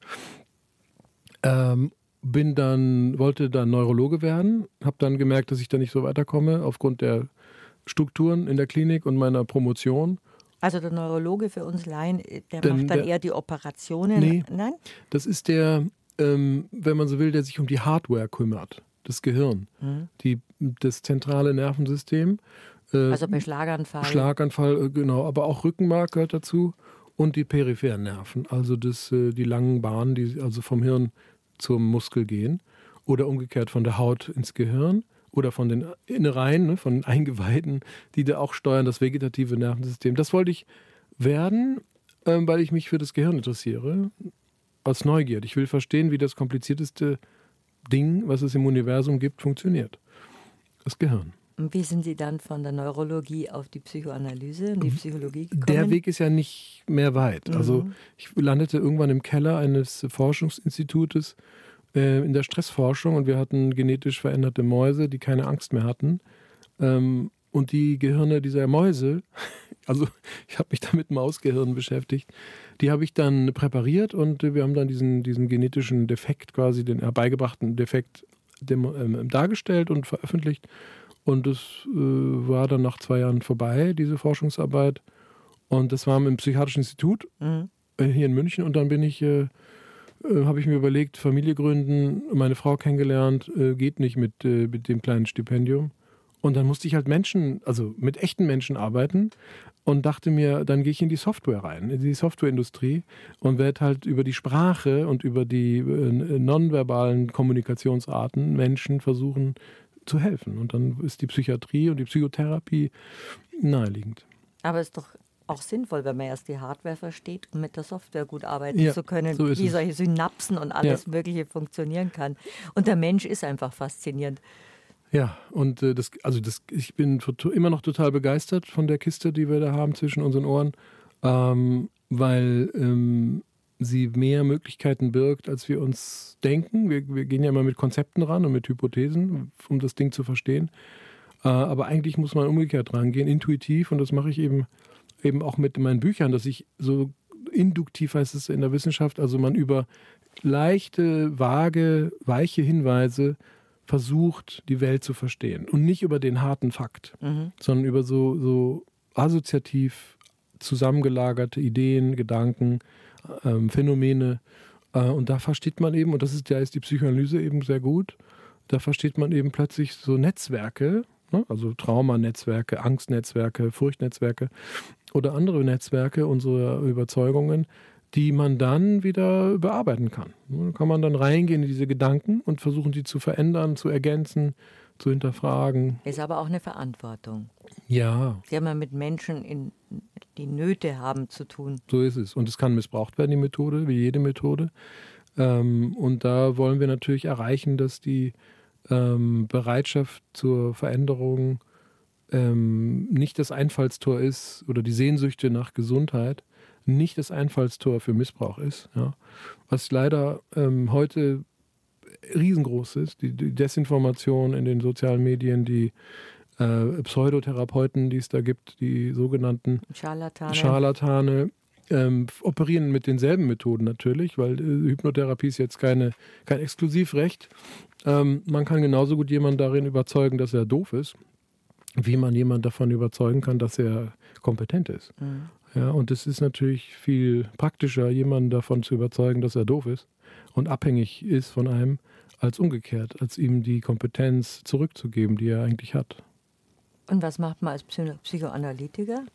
Ähm, bin dann, wollte dann Neurologe werden, habe dann gemerkt, dass ich da nicht so weiterkomme aufgrund der Strukturen in der Klinik und meiner Promotion. Also der Neurologe für uns Laien, der Denn macht dann der, eher die Operationen? Nee, Nein? Das ist der, ähm, wenn man so will, der sich um die Hardware kümmert, das Gehirn, mhm. die, das zentrale Nervensystem. Äh, also bei Schlaganfall? Schlaganfall, genau, aber auch Rückenmark gehört dazu und die peripheren Nerven, also das, äh, die langen Bahnen, die also vom Hirn zum Muskel gehen oder umgekehrt von der Haut ins Gehirn. oder von den Innereien, ne, von den Eingeweiden, die da auch steuern, das vegetative Nervensystem. Das wollte ich werden, äh, weil ich mich für das Gehirn interessiere, aus Neugierde. Ich will verstehen, wie das komplizierteste Ding, was es im Universum gibt, funktioniert. Das Gehirn. Und wie sind Sie dann von der Neurologie auf die Psychoanalyse und die Psychologie gekommen? Der Weg ist ja nicht mehr weit. Mhm. Also ich landete irgendwann im Keller eines Forschungsinstitutes äh, in der Stressforschung und wir hatten genetisch veränderte Mäuse, die keine Angst mehr hatten. Ähm, und die Gehirne dieser Mäuse, also ich habe mich da mit Mausgehirnen beschäftigt, die habe ich dann präpariert und wir haben dann diesen, diesen genetischen Defekt, quasi den herbeigebrachten Defekt dem, ähm, dargestellt und veröffentlicht. Und das äh, war dann nach zwei Jahren vorbei, diese Forschungsarbeit. Und das war im Psychiatrischen Institut mhm. äh, hier in München. Und dann bin ich, äh, äh, habe ich mir überlegt, Familie gründen, meine Frau kennengelernt, äh, geht nicht mit, äh, mit dem kleinen Stipendium. Und dann musste ich halt Menschen, also mit echten Menschen arbeiten und dachte mir, dann gehe ich in die Software rein, in die Softwareindustrie und werde halt über die Sprache und über die äh, nonverbalen Kommunikationsarten Menschen versuchen zu helfen. Und dann ist die Psychiatrie und die Psychotherapie naheliegend. Aber es ist doch auch sinnvoll, wenn man erst die Hardware versteht, um mit der Software gut arbeiten ja, zu können, so wie es. solche Synapsen und alles ja. Mögliche funktionieren kann. Und der Mensch ist einfach faszinierend. Ja, und äh, das, also das, ich bin immer noch total begeistert von der Kiste, die wir da haben zwischen unseren Ohren, ähm, weil ähm, sie mehr Möglichkeiten birgt, als wir uns denken. Wir, wir gehen ja immer mit Konzepten ran und mit Hypothesen, um das Ding zu verstehen. Äh, aber eigentlich muss man umgekehrt rangehen, intuitiv. Und das mache ich eben, eben auch mit meinen Büchern, dass ich so induktiv, heißt es in der Wissenschaft, also man über leichte, vage, weiche Hinweise versucht, die Welt zu verstehen. Und nicht über den harten Fakt, mhm. sondern über so, so assoziativ zusammengelagerte Ideen, Gedanken, ähm, Phänomene. Äh, und da versteht man eben, und das ist, da ist die Psychoanalyse eben sehr gut, da versteht man eben plötzlich so Netzwerke, ne? Also Traumanetzwerke, Angstnetzwerke, Furchtnetzwerke oder andere Netzwerke unserer Überzeugungen, die man dann wieder bearbeiten kann. Da kann man dann reingehen in diese Gedanken und versuchen, die zu verändern, zu ergänzen, zu hinterfragen. Ist aber auch eine Verantwortung. Ja. Sie haben ja mit Menschen, in, die Nöte haben, zu tun. So ist es. Und es kann missbraucht werden, die Methode, wie jede Methode. Ähm, und da wollen wir natürlich erreichen, dass die ähm, Bereitschaft zur Veränderung ähm, nicht das Einfallstor ist oder die Sehnsüchte nach Gesundheit, nicht das Einfallstor für Missbrauch ist, ja. Was leider ähm, heute riesengroß ist, die, die Desinformation in den sozialen Medien, die äh, Pseudotherapeuten, die es da gibt, die sogenannten Scharlatane, Scharlatane ähm, operieren mit denselben Methoden natürlich, weil äh, Hypnotherapie ist jetzt keine, kein Exklusivrecht. Ähm, man kann genauso gut jemanden darin überzeugen, dass er doof ist, wie man jemanden davon überzeugen kann, dass er kompetent ist. Mhm. Ja, und es ist natürlich viel praktischer, jemanden davon zu überzeugen, dass er doof ist und abhängig ist von einem, als umgekehrt, als ihm die Kompetenz zurückzugeben, die er eigentlich hat. Und was macht man als Psychoanalytiker?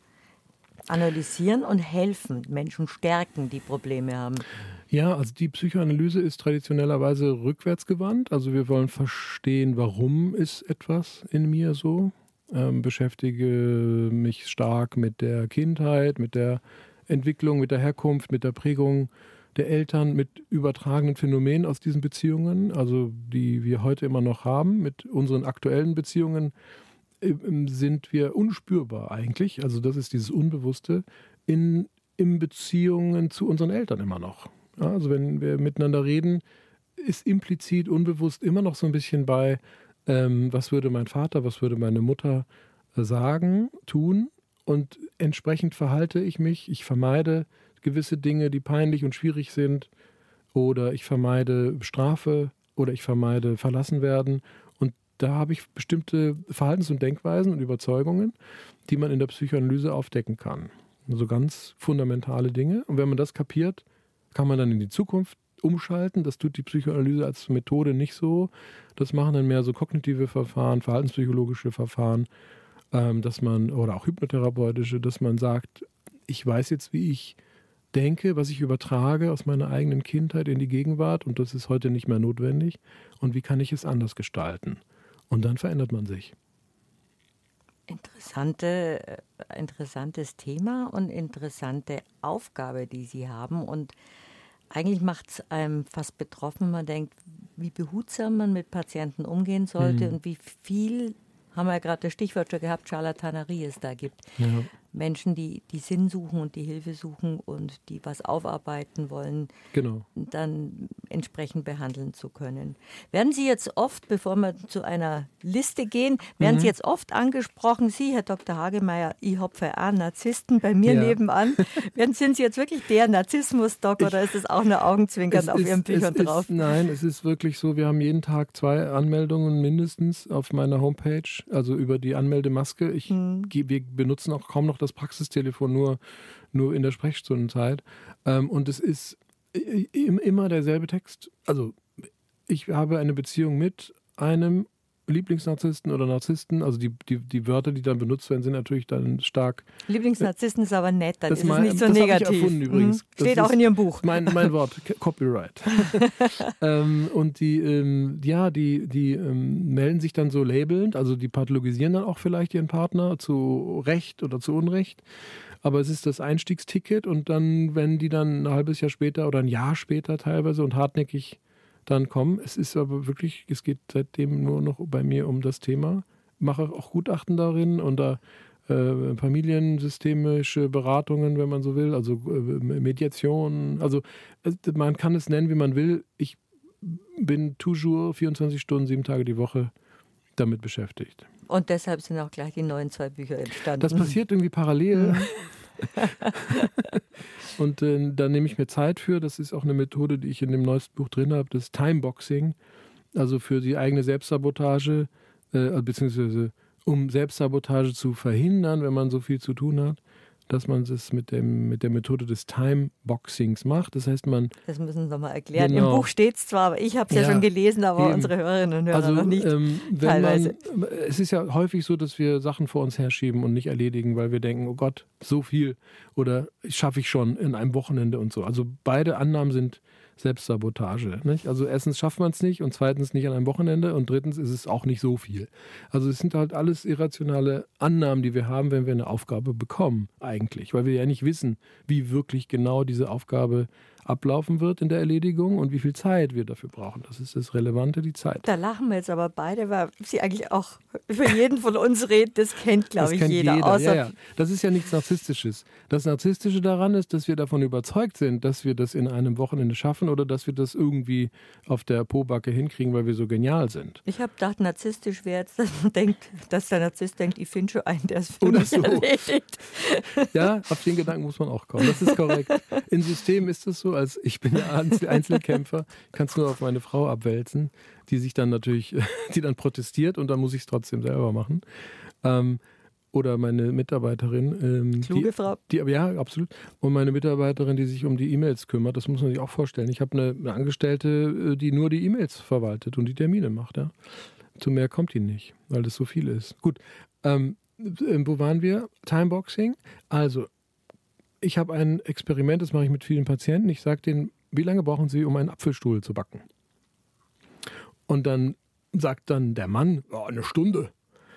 Analysieren und helfen, Menschen stärken, die Probleme haben. Ja, also die Psychoanalyse ist traditionellerweise rückwärtsgewandt. Also wir wollen verstehen, warum ist etwas in mir so. Ähm, beschäftige mich stark mit der Kindheit, mit der Entwicklung, mit der Herkunft, mit der Prägung der Eltern, mit übertragenen Phänomenen aus diesen Beziehungen, also die wir heute immer noch haben. Mit unseren aktuellen Beziehungen äh, sind wir unspürbar eigentlich, also das ist dieses Unbewusste, in, in Beziehungen zu unseren Eltern immer noch. Ja, also wenn wir miteinander reden, ist implizit, unbewusst immer noch so ein bisschen bei, Ähm, was würde mein Vater, was würde meine Mutter sagen, tun, und entsprechend verhalte ich mich. Ich vermeide gewisse Dinge, die peinlich und schwierig sind, oder ich vermeide Strafe oder ich vermeide verlassen werden, und da habe ich bestimmte Verhaltens- und Denkweisen und Überzeugungen, die man in der Psychoanalyse aufdecken kann. Also ganz fundamentale Dinge, und wenn man das kapiert, kann man dann in die Zukunft umschalten. Das tut die Psychoanalyse als Methode nicht so. Das machen dann mehr so kognitive Verfahren, verhaltenspsychologische Verfahren, ähm, dass man, oder auch hypnotherapeutische, dass man sagt, ich weiß jetzt, wie ich denke, was ich übertrage aus meiner eigenen Kindheit in die Gegenwart, und das ist heute nicht mehr notwendig, und wie kann ich es anders gestalten? Und dann verändert man sich. Interessante, äh, interessantes Thema und interessante Aufgabe, die Sie haben. Und eigentlich macht es einem fast betroffen, wenn man denkt, wie behutsam man mit Patienten umgehen sollte mhm. und wie viel, haben wir ja gerade das Stichwort schon gehabt, Charlatanerie es da gibt. Ja. Menschen, die, die Sinn suchen und die Hilfe suchen und die was aufarbeiten wollen, genau. dann entsprechend behandeln zu können. Werden Sie jetzt oft, bevor wir zu einer Liste gehen, werden mhm. Sie jetzt oft angesprochen, Sie, Herr Doktor Hagemeyer, ich habe für einen Narzissten bei mir ja. nebenan. Werden, sind Sie jetzt wirklich der Narzissmus-Doc oder ist das auch eine Augenzwinkern auf ist, Ihren Büchern es drauf? Ist, nein, es ist wirklich so, wir haben jeden Tag zwei Anmeldungen mindestens auf meiner Homepage, also über die Anmeldemaske. Ich, mhm. Wir benutzen auch kaum noch das Praxistelefon, nur, nur in der Sprechstundenzeit. Ähm, und es ist immer derselbe Text. Also ich habe eine Beziehung mit einem Lieblingsnarzissten oder Narzissten. Also die, die, die Wörter, die dann benutzt werden, sind natürlich dann stark. Lieblingsnarzissten ist aber nett, dann das ist mein, es nicht so das negativ. Ich erfunden, übrigens. Mhm. Steht auch in Ihrem Buch. Mein, mein Wort, Copyright. ähm, und die, ähm, ja, die, die ähm, melden sich dann so labelnd, also die pathologisieren dann auch vielleicht ihren Partner zu Recht oder zu Unrecht. Aber es ist das Einstiegsticket und dann, wenn die dann ein halbes Jahr später oder ein Jahr später teilweise und hartnäckig dann kommen, es ist aber wirklich, es geht seitdem nur noch bei mir um das Thema. Ich mache auch Gutachten darin und da äh, familiensystemische Beratungen, wenn man so will, also äh, Mediation, also äh, man kann es nennen, wie man will. Ich bin toujours vierundzwanzig Stunden, sieben Tage die Woche damit beschäftigt. Und deshalb sind auch gleich die neuen zwei Bücher entstanden. Das passiert irgendwie parallel. Und äh, da nehme ich mir Zeit für. Das ist auch eine Methode, die ich in dem neuesten Buch drin habe, das Timeboxing. Also für die eigene Selbstsabotage, äh, beziehungsweise um Selbstsabotage zu verhindern, wenn man so viel zu tun hat, dass man es mit, dem, mit der Methode des Timeboxings macht. Das heißt, man... Das müssen Sie mal erklären. Genau. Im Buch steht es zwar, aber ich habe es ja, ja schon gelesen, aber eben. Unsere Hörerinnen und Hörer also, noch nicht. Ähm, wenn teilweise. Man, es ist ja häufig so, dass wir Sachen vor uns herschieben und nicht erledigen, weil wir denken, oh Gott, so viel oder schaffe ich schon in einem Wochenende und so. Also beide Annahmen sind Selbstsabotage. Nicht? Also erstens schafft man es nicht und zweitens nicht an einem Wochenende und drittens ist es auch nicht so viel. Also es sind halt alles irrationale Annahmen, die wir haben, wenn wir eine Aufgabe bekommen eigentlich, weil wir ja nicht wissen, wie wirklich genau diese Aufgabe ablaufen wird in der Erledigung und wie viel Zeit wir dafür brauchen. Das ist das Relevante, die Zeit. Da lachen wir jetzt aber beide, weil Sie eigentlich auch für jeden von uns reden. Das kennt, glaube ich, kennt jeder. jeder. Außer ja, ja. Das ist ja nichts Narzisstisches. Das Narzisstische daran ist, dass wir davon überzeugt sind, dass wir das in einem Wochenende schaffen oder dass wir das irgendwie auf der Pobacke hinkriegen, weil wir so genial sind. Ich habe gedacht, narzisstisch wäre jetzt, dass man denkt, dass der Narzisst denkt, ich finde schon einen, der es für oder mich so. erledigt. Ja, auf den Gedanken muss man auch kommen. Das ist korrekt. Im System ist es so, als ich bin ja Einzelkämpfer, kann es nur auf meine Frau abwälzen, die sich dann natürlich, die dann protestiert und dann muss ich es trotzdem selber machen. Ähm, oder meine Mitarbeiterin. Ähm, Kluge die, Frau. Die, ja, absolut. Und meine Mitarbeiterin, die sich um die E-Mails kümmert, das muss man sich auch vorstellen. Ich habe eine, eine Angestellte, die nur die E-Mails verwaltet und die Termine macht. Ja. Zu mehr kommt die nicht, weil das so viel ist. Gut, ähm, wo waren wir? Timeboxing. Also, ich habe ein Experiment, das mache ich mit vielen Patienten. Ich sage denen, wie lange brauchen Sie, um einen Apfelstuhl zu backen? Und dann sagt dann der Mann, oh, eine Stunde.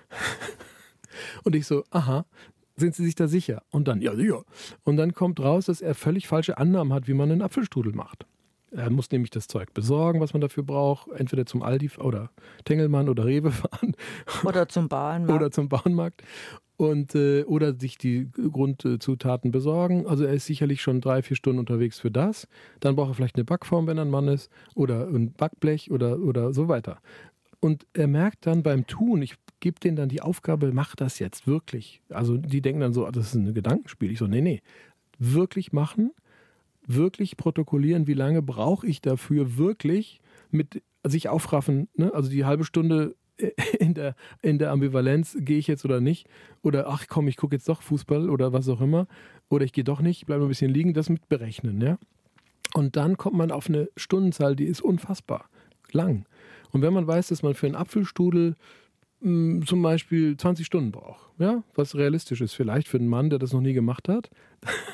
Und ich so, aha, sind Sie sich da sicher? Und dann, ja, sicher. Und dann kommt raus, dass er völlig falsche Annahmen hat, wie man einen Apfelstrudel macht. Er muss nämlich das Zeug besorgen, was man dafür braucht, entweder zum Aldi oder Tengelmann oder Rewe fahren. Oder zum Bauernmarkt. Oder zum Bauernmarkt. Und, äh, oder sich die Grundzutaten besorgen. Also er ist sicherlich schon drei, vier Stunden unterwegs für das. Dann braucht er vielleicht eine Backform, wenn er ein Mann ist. Oder ein Backblech oder, oder so weiter. Und er merkt dann beim Tun, ich gebe denen dann die Aufgabe, mach das jetzt wirklich. Also die denken dann so, das ist ein Gedankenspiel. Ich so, nee, nee, wirklich machen. Wirklich protokollieren, wie lange brauche ich dafür wirklich mit sich aufraffen, ne? Also die halbe Stunde in der, in der Ambivalenz, gehe ich jetzt oder nicht, oder ach komm, ich gucke jetzt doch Fußball oder was auch immer, oder ich gehe doch nicht, bleibe ein bisschen liegen, das mit berechnen, ja. Und dann kommt man auf eine Stundenzahl, die ist unfassbar lang. Und wenn man weiß, dass man für einen Apfelstrudel mh, zum Beispiel zwanzig Stunden braucht, ja, was realistisch ist vielleicht für einen Mann, der das noch nie gemacht hat,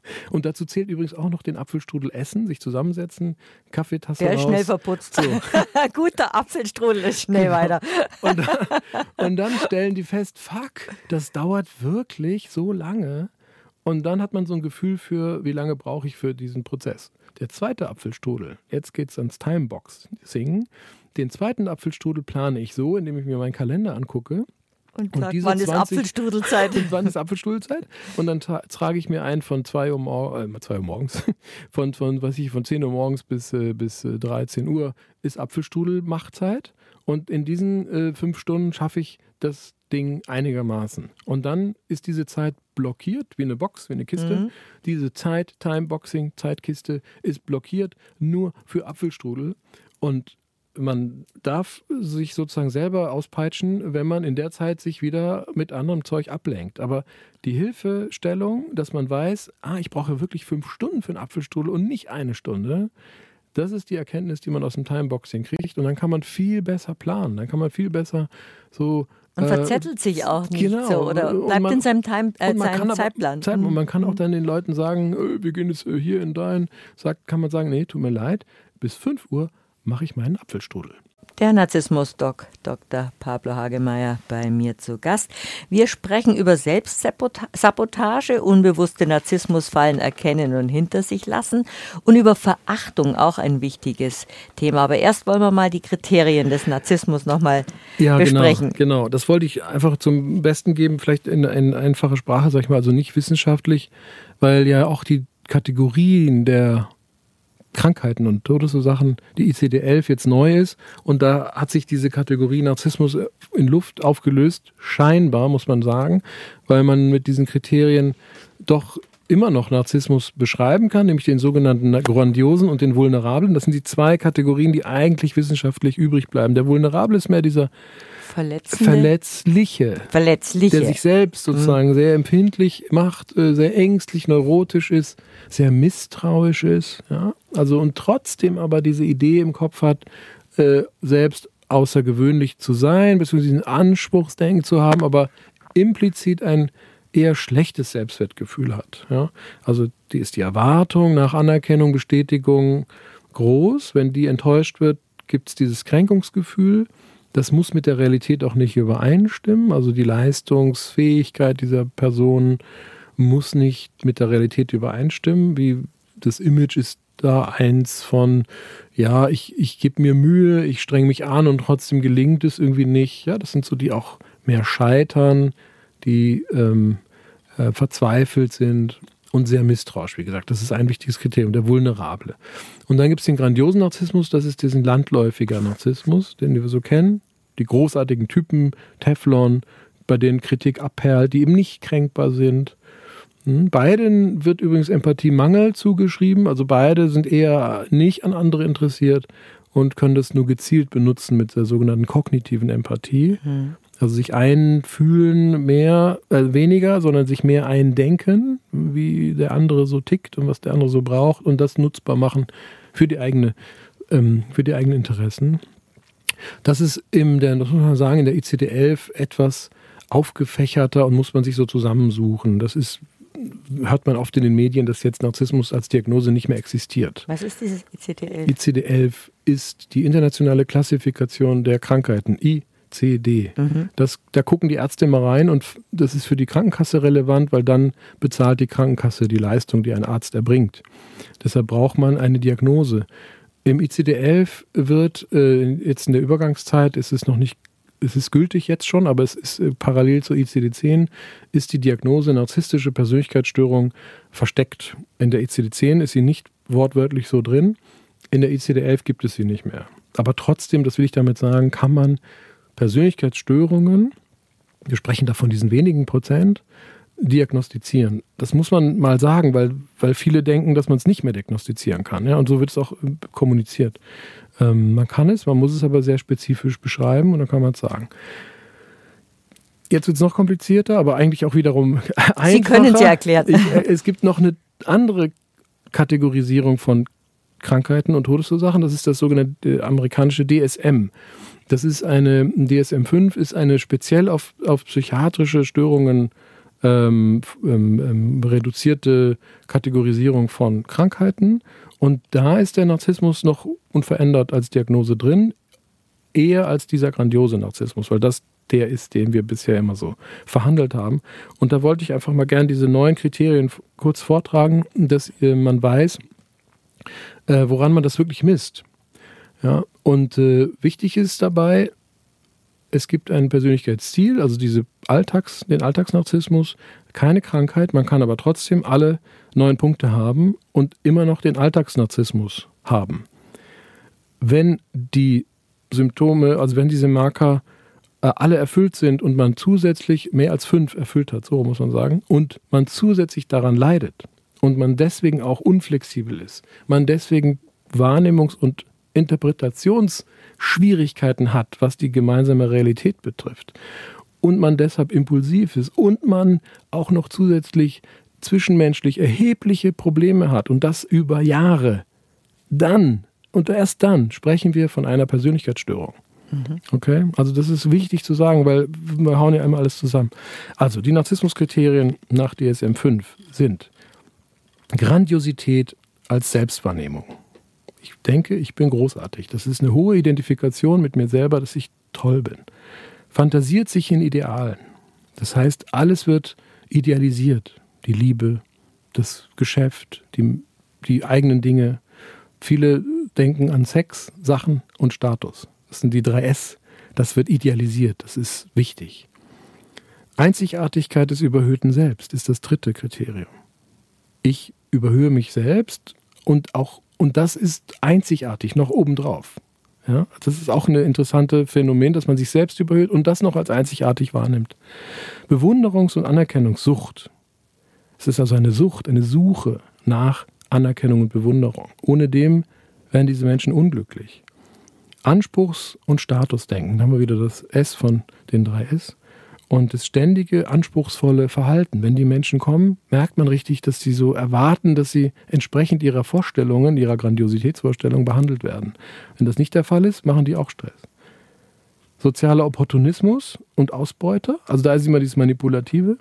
Und dazu zählt übrigens auch noch den Apfelstrudel essen, sich zusammensetzen, Kaffeetasse Der raus. ist schnell verputzt. So. Guter Apfelstrudel ist schnell Genau. weiter. Und dann, und dann stellen die fest, fuck, das dauert wirklich so lange. Und dann hat man so ein Gefühl für, wie lange brauche ich für diesen Prozess. Der zweite Apfelstrudel, jetzt geht es ans Timebox-Singen. Den zweiten Apfelstrudel plane ich so, indem ich mir meinen Kalender angucke. Und, Und sagt, diese wann ist zwanzig Apfelstrudelzeit? Und wann ist Apfelstrudelzeit? Und dann tra trage ich mir ein von zwei Uhr, mor äh, zwei Uhr morgens, von, von, was ich, von zehn Uhr morgens bis, äh, bis äh, dreizehn Uhr ist Apfelstrudel-Machzeit. Und in diesen äh, fünf Stunden schaffe ich das Ding einigermaßen. Und dann ist diese Zeit blockiert, wie eine Box, wie eine Kiste. Mhm. Diese Zeit, Timeboxing, Zeitkiste ist blockiert nur für Apfelstrudel. Und man darf sich sozusagen selber auspeitschen, wenn man in der Zeit sich wieder mit anderem Zeug ablenkt. Aber die Hilfestellung, dass man weiß, ah, ich brauche wirklich fünf Stunden für einen Apfelstrudel und nicht eine Stunde, das ist die Erkenntnis, die man aus dem Timeboxing kriegt. Und dann kann man viel besser planen. Dann kann man viel besser so... Und äh, verzettelt sich auch nicht genau. so oder Und bleibt man- in seinem, Time, äh, und man seinem kann aber- Zeitplan. Zeit, und Mhm. man kann auch dann den Leuten sagen, äh, wir gehen jetzt äh, hier in dein, sagt, kann man sagen, nee, tut mir leid, bis fünf Uhr mache ich meinen Apfelstrudel. Der Narzissmus-Doc, Doktor Pablo Hagemeyer, bei mir zu Gast. Wir sprechen über Selbstsabotage, unbewusste Narzissmusfallen erkennen und hinter sich lassen und über Verachtung, auch ein wichtiges Thema. Aber erst wollen wir mal die Kriterien des Narzissmus nochmal Ja, besprechen. genau, genau. Das wollte ich einfach zum Besten geben, vielleicht in, in einfache Sprache, sag ich mal, also nicht wissenschaftlich, weil ja auch die Kategorien der Krankheiten und Todesursachen, die I C D elf jetzt neu ist. Und da hat sich diese Kategorie Narzissmus in Luft aufgelöst, scheinbar, muss man sagen, weil man mit diesen Kriterien doch immer noch Narzissmus beschreiben kann, nämlich den sogenannten Grandiosen und den Vulnerablen. Das sind die zwei Kategorien, die eigentlich wissenschaftlich übrig bleiben. Der Vulnerable ist mehr dieser Verletzende, Verletzliche, Verletzliche. der sich selbst sozusagen mhm. sehr empfindlich macht, sehr ängstlich, neurotisch ist, sehr misstrauisch ist. Ja? Also und trotzdem aber diese Idee im Kopf hat, äh, selbst außergewöhnlich zu sein, beziehungsweise diesen Anspruchsdenken zu haben, aber implizit ein eher schlechtes Selbstwertgefühl hat. Ja? Also die ist die Erwartung nach Anerkennung, Bestätigung groß. Wenn die enttäuscht wird, gibt es dieses Kränkungsgefühl. Das muss mit der Realität auch nicht übereinstimmen. Also die Leistungsfähigkeit dieser Person muss nicht mit der Realität übereinstimmen. Wie das Image ist da eins von, ja, ich, ich gebe mir Mühe, ich strenge mich an und trotzdem gelingt es irgendwie nicht. Ja, das sind so, die auch mehr scheitern, die ähm, äh, verzweifelt sind und sehr misstrauisch, wie gesagt. Das ist ein wichtiges Kriterium, der Vulnerable. Und dann gibt es den grandiosen Narzissmus, das ist diesen landläufiger Narzissmus, den wir so kennen. Die großartigen Typen, Teflon, bei denen Kritik abperlt, die eben nicht kränkbar sind. Hm. Beiden wird übrigens Empathiemangel zugeschrieben, also beide sind eher nicht an andere interessiert und können das nur gezielt benutzen mit der sogenannten kognitiven Empathie. Mhm. Also sich einfühlen mehr, äh, weniger, sondern sich mehr eindenken, wie der andere so tickt und was der andere so braucht und das nutzbar machen für die eigene, ähm, für die eigenen Interessen. Das ist in der, das muss man sagen, in der I C D elf etwas aufgefächerter und muss man sich so zusammensuchen. Das ist, hört man oft in den Medien, dass jetzt Narzissmus als Diagnose nicht mehr existiert. Was ist dieses I C D elf? I C D elf ist die internationale Klassifikation der Krankheiten, I C D. Mhm. Das, da gucken die Ärzte mal rein und das ist für die Krankenkasse relevant, weil dann bezahlt die Krankenkasse die Leistung, die ein Arzt erbringt. Deshalb braucht man eine Diagnose. Im I C D elf wird äh, jetzt in der Übergangszeit, ist es noch nicht, es ist gültig jetzt schon, aber es ist äh, parallel zur I C D zehn, ist die Diagnose narzisstische Persönlichkeitsstörung versteckt. In der I C D zehn ist sie nicht wortwörtlich so drin, in der I C D elf gibt es sie nicht mehr. Aber trotzdem, das will ich damit sagen, kann man Persönlichkeitsstörungen, wir sprechen da von diesen wenigen Prozent, diagnostizieren. Das muss man mal sagen, weil, weil viele denken, dass man es nicht mehr diagnostizieren kann. Ja? Und so wird es auch kommuniziert. Ähm, man kann es, man muss es aber sehr spezifisch beschreiben und dann kann man es sagen. Jetzt wird es noch komplizierter, aber eigentlich auch wiederum einfacher. Sie können es ja erklären. Ich, äh, es gibt noch eine andere Kategorisierung von Krankheiten und Todesursachen. Das ist das sogenannte amerikanische D S M. Das ist eine, D S M fünf ist eine speziell auf, auf psychiatrische Störungen ähm, ähm, reduzierte Kategorisierung von Krankheiten. Und da ist der Narzissmus noch unverändert als Diagnose drin, eher als dieser grandiose Narzissmus, weil das der ist, den wir bisher immer so verhandelt haben. Und da wollte ich einfach mal gern diese neuen Kriterien kurz vortragen, dass äh, man weiß, äh, woran man das wirklich misst. Ja, und äh, wichtig ist dabei, es gibt einen Persönlichkeitsstil, also diese Alltags, den Alltagsnarzissmus, keine Krankheit, man kann aber trotzdem alle neun Punkte haben und immer noch den Alltagsnarzissmus haben. Wenn die Symptome, also wenn diese Marker äh, alle erfüllt sind und man zusätzlich mehr als fünf erfüllt hat, so muss man sagen, und man zusätzlich daran leidet und man deswegen auch unflexibel ist, man deswegen Wahrnehmungs- und Interpretationsschwierigkeiten hat, was die gemeinsame Realität betrifft, und man deshalb impulsiv ist und man auch noch zusätzlich zwischenmenschlich erhebliche Probleme hat und das über Jahre, dann und erst dann sprechen wir von einer Persönlichkeitsstörung. Mhm. Okay? Also das ist wichtig zu sagen, weil wir hauen ja immer alles zusammen. Also die Narzissmuskriterien nach D S M fünf sind Grandiosität als Selbstwahrnehmung. Ich denke, ich bin großartig. Das ist eine hohe Identifikation mit mir selber, dass ich toll bin. Fantasiert sich in Idealen. Das heißt, alles wird idealisiert. Die Liebe, das Geschäft, die, die eigenen Dinge. Viele denken an Sex, Sachen und Status. Das sind die drei S. Das wird idealisiert. Das ist wichtig. Einzigartigkeit des überhöhten Selbst ist das dritte Kriterium. Ich überhöhe mich selbst und auch und das ist einzigartig, noch obendrauf. Ja, das ist auch ein interessantes Phänomen, dass man sich selbst überhöht und das noch als einzigartig wahrnimmt. Bewunderungs- und Anerkennungssucht. Es ist also eine Sucht, eine Suche nach Anerkennung und Bewunderung. Ohne dem werden diese Menschen unglücklich. Anspruchs- und Statusdenken. Da haben wir wieder das S von den drei S. Und das ständige, anspruchsvolle Verhalten. Wenn die Menschen kommen, merkt man richtig, dass sie so erwarten, dass sie entsprechend ihrer Vorstellungen, ihrer Grandiositätsvorstellung behandelt werden. Wenn das nicht der Fall ist, machen die auch Stress. Sozialer Opportunismus und Ausbeuter, also da ist immer dieses Manipulative.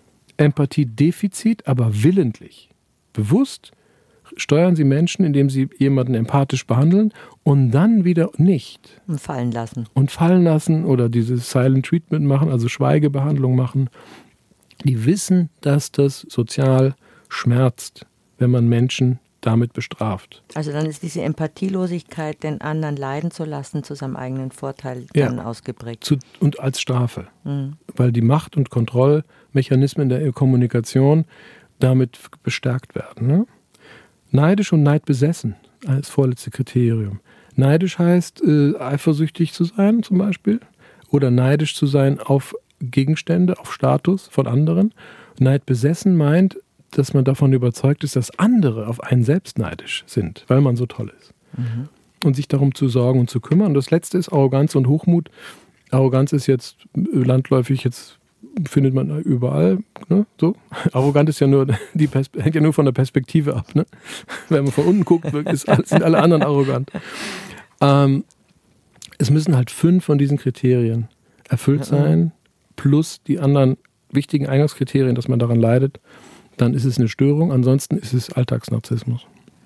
Empathiedefizit, aber willentlich. Bewusst steuern sie Menschen, indem sie jemanden empathisch behandeln und dann wieder nicht. Und fallen lassen. Und fallen lassen oder dieses Silent Treatment machen, also Schweigebehandlung machen. Die wissen, dass das sozial schmerzt, wenn man Menschen damit bestraft. Also dann ist diese Empathielosigkeit, den anderen leiden zu lassen, zu seinem eigenen Vorteil dann ja. ausgeprägt. Zu, und als Strafe. Mhm. Weil die Macht- und Kontrollmechanismen der Kommunikation damit bestärkt werden. Ne? Neidisch und neidbesessen als vorletzte Kriterium. Neidisch heißt, äh, eifersüchtig zu sein zum Beispiel oder neidisch zu sein auf Gegenstände, auf Status von anderen. Neidbesessen meint, dass man davon überzeugt ist, dass andere auf einen selbst neidisch sind, weil man so toll ist. Mhm. Und sich darum zu sorgen und zu kümmern. Und das letzte ist Arroganz und Hochmut. Arroganz ist jetzt landläufig, jetzt findet man überall. Ne? So. Arrogant ist ja nur, die Pers- hängt ja nur von der Perspektive ab. Ne? Wenn man von unten guckt, ist, sind alle anderen arrogant. Ähm, es müssen halt fünf von diesen Kriterien erfüllt sein, plus die anderen wichtigen Eingangskriterien, dass man daran leidet. Dann ist es eine Störung, ansonsten ist es Alltagsnarzissmus.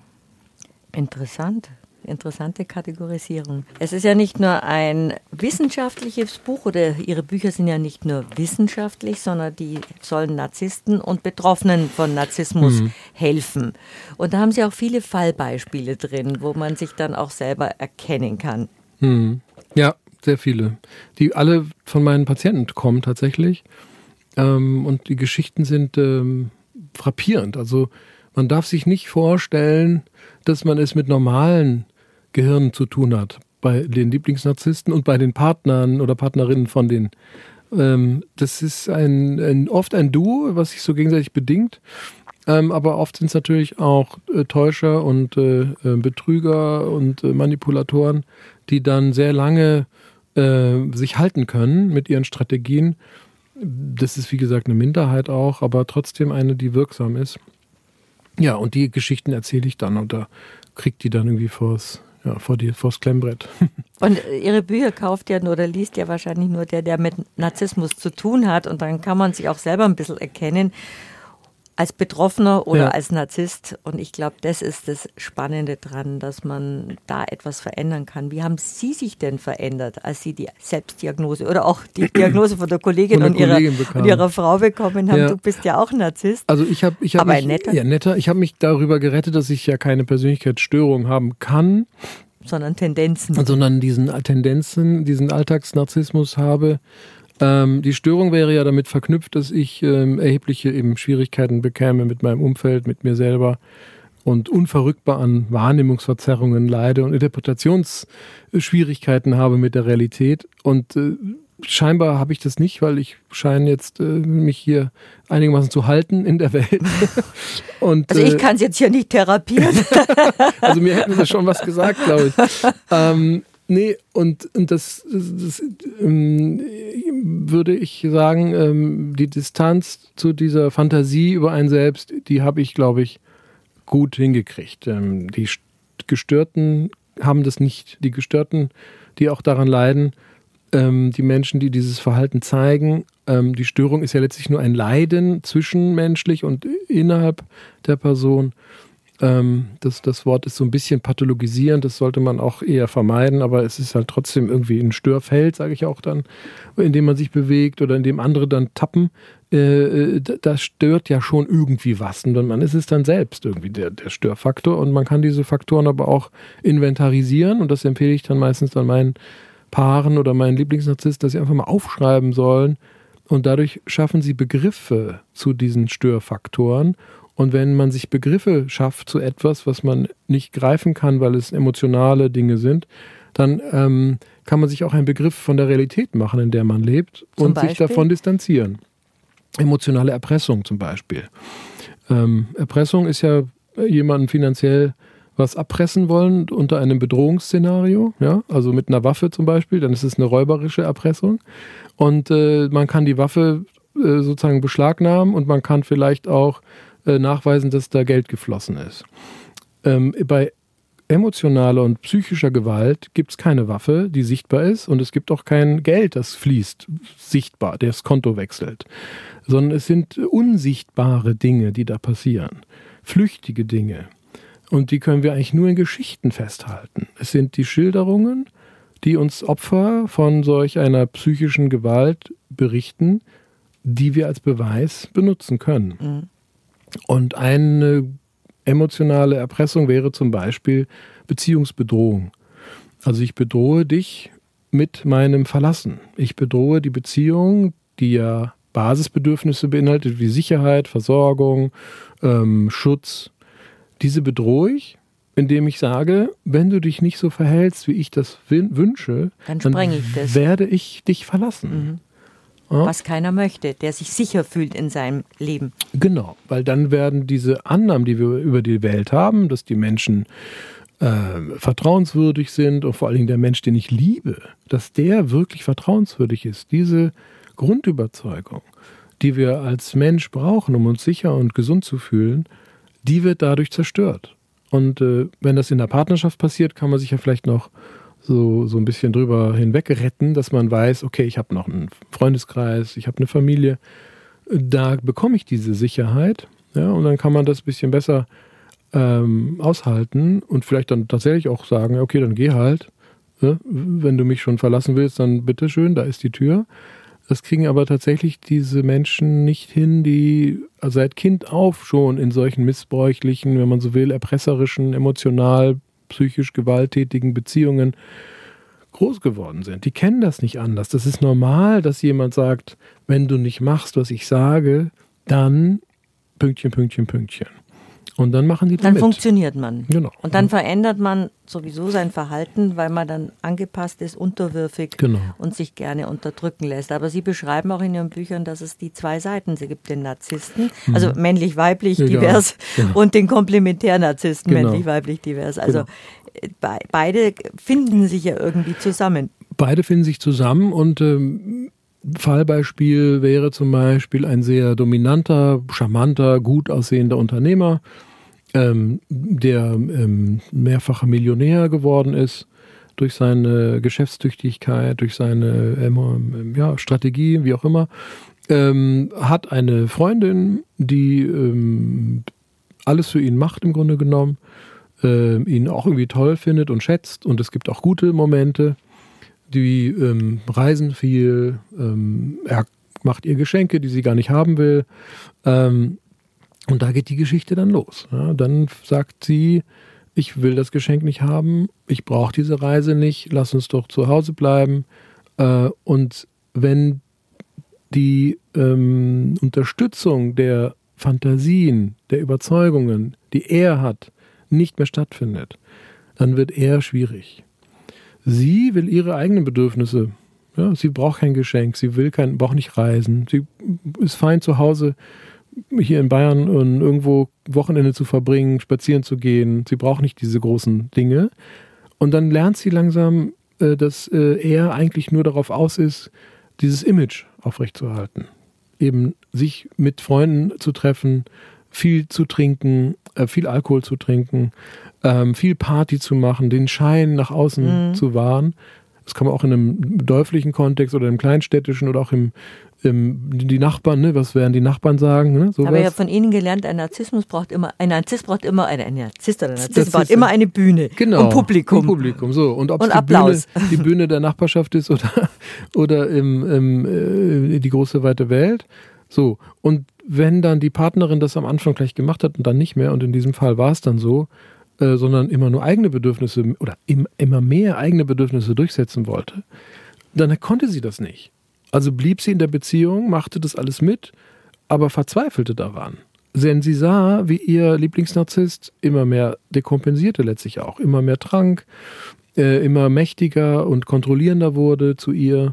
Interessant. Interessante Kategorisierung. Es ist ja nicht nur ein wissenschaftliches Buch oder Ihre Bücher sind ja nicht nur wissenschaftlich, sondern die sollen Narzissten und Betroffenen von Narzissmus mhm. helfen. Und da haben Sie auch viele Fallbeispiele drin, wo man sich dann auch selber erkennen kann. Mhm. Ja, sehr viele. Die alle von meinen Patienten kommen tatsächlich. Ähm, und die Geschichten sind ähm, frappierend. Also man darf sich nicht vorstellen, dass man es mit normalen Gehirn zu tun hat, bei den Lieblingsnarzissten und bei den Partnern oder Partnerinnen von denen. Ähm, das ist ein, ein, oft ein Duo, was sich so gegenseitig bedingt, ähm, aber oft sind es natürlich auch äh, Täuscher und äh, Betrüger und äh, Manipulatoren, die dann sehr lange äh, sich halten können mit ihren Strategien. Das ist wie gesagt eine Minderheit auch, aber trotzdem eine, die wirksam ist. Ja, und die Geschichten erzähle ich dann und da kriegt die dann irgendwie vors ja, vor die, vors Klemmbrett. Und Ihre Bücher kauft ja nur oder liest ja wahrscheinlich nur der, der mit Narzissmus zu tun hat. Und dann kann man sich auch selber ein bisschen erkennen als Betroffener oder ja. als Narzisst. Und ich glaube, das ist das Spannende dran, dass man da etwas verändern kann. Wie haben Sie sich denn verändert, als Sie die Selbstdiagnose oder auch die Diagnose von der Kollegin, von der und, Kollegin ihrer, und ihrer Frau bekommen haben? Ja. Du bist ja auch Narzisst. Also ich habe ich hab Aber mich, netter. Ja, netter. Ich habe mich darüber gerettet, dass ich ja keine Persönlichkeitsstörung haben kann. Sondern Tendenzen. Sondern diesen Tendenzen, diesen Alltagsnarzissmus habe. Ähm, die Störung wäre ja damit verknüpft, dass ich ähm, erhebliche eben Schwierigkeiten bekäme mit meinem Umfeld, mit mir selber und unverrückbar an Wahrnehmungsverzerrungen leide und Interpretationsschwierigkeiten habe mit der Realität. Und äh, scheinbar habe ich das nicht, weil ich scheine jetzt äh, mich hier einigermaßen zu halten in der Welt. Und, also ich kann es jetzt hier nicht therapieren. Also mir hätten sie schon was gesagt, glaube ich. Ähm, Nee, und, und das, das, das ähm, würde ich sagen, ähm, die Distanz zu dieser Fantasie über einen selbst, die habe ich, glaube ich, gut hingekriegt. Ähm, die Gestörten haben das nicht. Die Gestörten, die auch daran leiden, ähm, die Menschen, die dieses Verhalten zeigen, ähm, die Störung ist ja letztlich nur ein Leiden zwischenmenschlich und innerhalb der Person. Das, das Wort ist so ein bisschen pathologisierend, das sollte man auch eher vermeiden, aber es ist halt trotzdem irgendwie ein Störfeld, sage ich auch dann, in dem man sich bewegt oder in dem andere dann tappen. Äh, das stört ja schon irgendwie was und man ist es dann selbst irgendwie der, der Störfaktor und man kann diese Faktoren aber auch inventarisieren und das empfehle ich dann meistens dann meinen Paaren oder meinen Lieblingsnarzissten, dass sie einfach mal aufschreiben sollen und dadurch schaffen sie Begriffe zu diesen Störfaktoren. Und wenn man sich Begriffe schafft zu etwas, was man nicht greifen kann, weil es emotionale Dinge sind, dann ähm, kann man sich auch einen Begriff von der Realität machen, in der man lebt zum und Beispiel? sich davon distanzieren. Emotionale Erpressung zum Beispiel. Ähm, Erpressung ist ja jemanden finanziell was abpressen wollen unter einem Bedrohungsszenario, ja, also mit einer Waffe zum Beispiel, dann ist es eine räuberische Erpressung. Und äh, man kann die Waffe äh, sozusagen beschlagnahmen und man kann vielleicht auch nachweisen, dass da Geld geflossen ist. Ähm, bei emotionaler und psychischer Gewalt gibt es keine Waffe, die sichtbar ist und es gibt auch kein Geld, das fließt, sichtbar, das Konto wechselt, sondern es sind unsichtbare Dinge, die da passieren, flüchtige Dinge und die können wir eigentlich nur in Geschichten festhalten. Es sind die Schilderungen, die uns Opfer von solch einer psychischen Gewalt berichten, die wir als Beweis benutzen können. Mhm. Und eine emotionale Erpressung wäre zum Beispiel Beziehungsbedrohung. Also ich bedrohe dich mit meinem Verlassen. Ich bedrohe die Beziehung, die ja Basisbedürfnisse beinhaltet, wie Sicherheit, Versorgung, ähm, Schutz. Diese bedrohe ich, indem ich sage, wenn du dich nicht so verhältst, wie ich das wünsche, dann, dann ich das. werde ich dich verlassen. Mhm. Ja. Was keiner möchte, der sich sicher fühlt in seinem Leben. Genau, weil dann werden diese Annahmen, die wir über die Welt haben, dass die Menschen äh, vertrauenswürdig sind und vor allen Dingen der Mensch, den ich liebe, dass der wirklich vertrauenswürdig ist, diese Grundüberzeugung, die wir als Mensch brauchen, um uns sicher und gesund zu fühlen, die wird dadurch zerstört. Und äh, wenn das in der Partnerschaft passiert, kann man sich ja vielleicht noch so, so ein bisschen drüber hinweg retten, dass man weiß, okay, ich habe noch einen Freundeskreis, ich habe eine Familie, da bekomme ich diese Sicherheit, ja, und dann kann man das ein bisschen besser ähm, aushalten und vielleicht dann tatsächlich auch sagen, okay, dann geh halt, ja, wenn du mich schon verlassen willst, dann bitteschön, da ist die Tür. Das kriegen aber tatsächlich diese Menschen nicht hin, die seit Kind auf schon in solchen missbräuchlichen, wenn man so will, erpresserischen, emotional, psychisch gewalttätigen Beziehungen groß geworden sind. Die kennen das nicht anders. Das ist normal, dass jemand sagt, wenn du nicht machst, was ich sage, dann Pünktchen, Pünktchen, Pünktchen. Und dann machen die Dann mit. funktioniert man. Genau. Und dann verändert man sowieso sein Verhalten, weil man dann angepasst ist, unterwürfig genau. und sich gerne unterdrücken lässt. Aber Sie beschreiben auch in Ihren Büchern, dass es die zwei Seiten sie gibt, den Narzissten, mhm. also männlich-weiblich ja, divers genau. und den Komplementärnarzissten, genau. männlich-weiblich divers. Also genau. be beide finden sich ja irgendwie zusammen. Beide finden sich zusammen und ähm, Fallbeispiel wäre zum Beispiel ein sehr dominanter, charmanter, gut aussehender Unternehmer, ähm, der ähm, mehrfacher Millionär geworden ist durch seine Geschäftstüchtigkeit, durch seine ähm, ja, Strategie, wie auch immer, ähm, hat eine Freundin, die ähm, alles für ihn macht im Grunde genommen, äh, ihn auch irgendwie toll findet und schätzt, und es gibt auch gute Momente. Die ähm, reisen viel, ähm, er macht ihr Geschenke, die sie gar nicht haben will, ähm, und da geht die Geschichte dann los. Ja, dann sagt sie, ich will das Geschenk nicht haben, ich brauche diese Reise nicht, lass uns doch zu Hause bleiben. Äh, und wenn die ähm, Unterstützung der Fantasien, der Überzeugungen, die er hat, nicht mehr stattfindet, dann wird er schwierig. Sie will ihre eigenen Bedürfnisse. Ja, sie braucht kein Geschenk, sie will kein, braucht nicht reisen. Sie ist fein zu Hause hier in Bayern und irgendwo Wochenende zu verbringen, spazieren zu gehen. Sie braucht nicht diese großen Dinge. Und dann lernt sie langsam, äh, dass äh, er eigentlich nur darauf aus ist, dieses Image aufrechtzuerhalten. Eben sich mit Freunden zu treffen, viel zu trinken, äh, viel Alkohol zu trinken, ähm, viel Party zu machen, den Schein nach außen mhm. zu wahren. Das kann man auch in einem dörflichen Kontext oder im kleinstädtischen oder auch im, im die Nachbarn, ne? Was werden die Nachbarn sagen? Ne? Ich habe ja von Ihnen gelernt, ein Narzissmus braucht immer, ein Narzisst braucht immer eine, ein Narzisst oder ein Narzisst braucht immer eine Bühne genau, und Publikum. Und Publikum, so. Und ob und es die Bühne, die Bühne der Nachbarschaft ist oder, oder im, im, äh, die große weite Welt. So. Und wenn dann die Partnerin das am Anfang gleich gemacht hat und dann nicht mehr, und in diesem Fall war es dann so, äh, sondern immer nur eigene Bedürfnisse oder im, immer mehr eigene Bedürfnisse durchsetzen wollte, dann konnte sie das nicht. Also blieb sie in der Beziehung, machte das alles mit, aber verzweifelte daran. Denn sie sah, wie ihr Lieblingsnarzisst immer mehr dekompensierte letztlich auch, immer mehr trank, äh, immer mächtiger und kontrollierender wurde zu ihr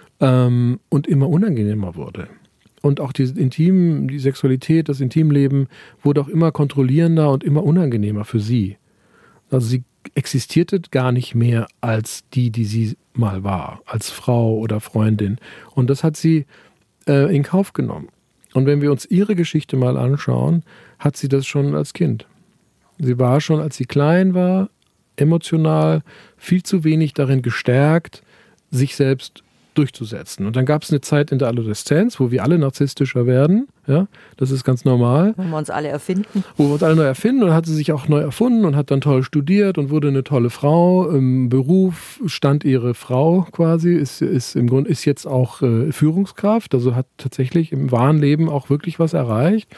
ähm, und immer unangenehmer wurde. Und auch die Intim, die Sexualität, das Intimleben wurde auch immer kontrollierender und immer unangenehmer für sie. Also sie existierte gar nicht mehr als die, die sie mal war, als Frau oder Freundin. Und das hat sie äh, in Kauf genommen. Und wenn wir uns ihre Geschichte mal anschauen, hat sie das schon als Kind. Sie war schon, als sie klein war, emotional viel zu wenig darin gestärkt, sich selbst durchzusetzen. Und dann gab es eine Zeit in der Adoleszenz, wo wir alle narzisstischer werden. Ja, das ist ganz normal. Wo wir uns alle erfinden. Wo wir uns alle neu erfinden, und dann hat sie sich auch neu erfunden und hat dann toll studiert und wurde eine tolle Frau. Im Beruf stand ihre Frau quasi, ist, ist im Grunde ist jetzt auch äh, Führungskraft, also hat tatsächlich im wahren Leben auch wirklich was erreicht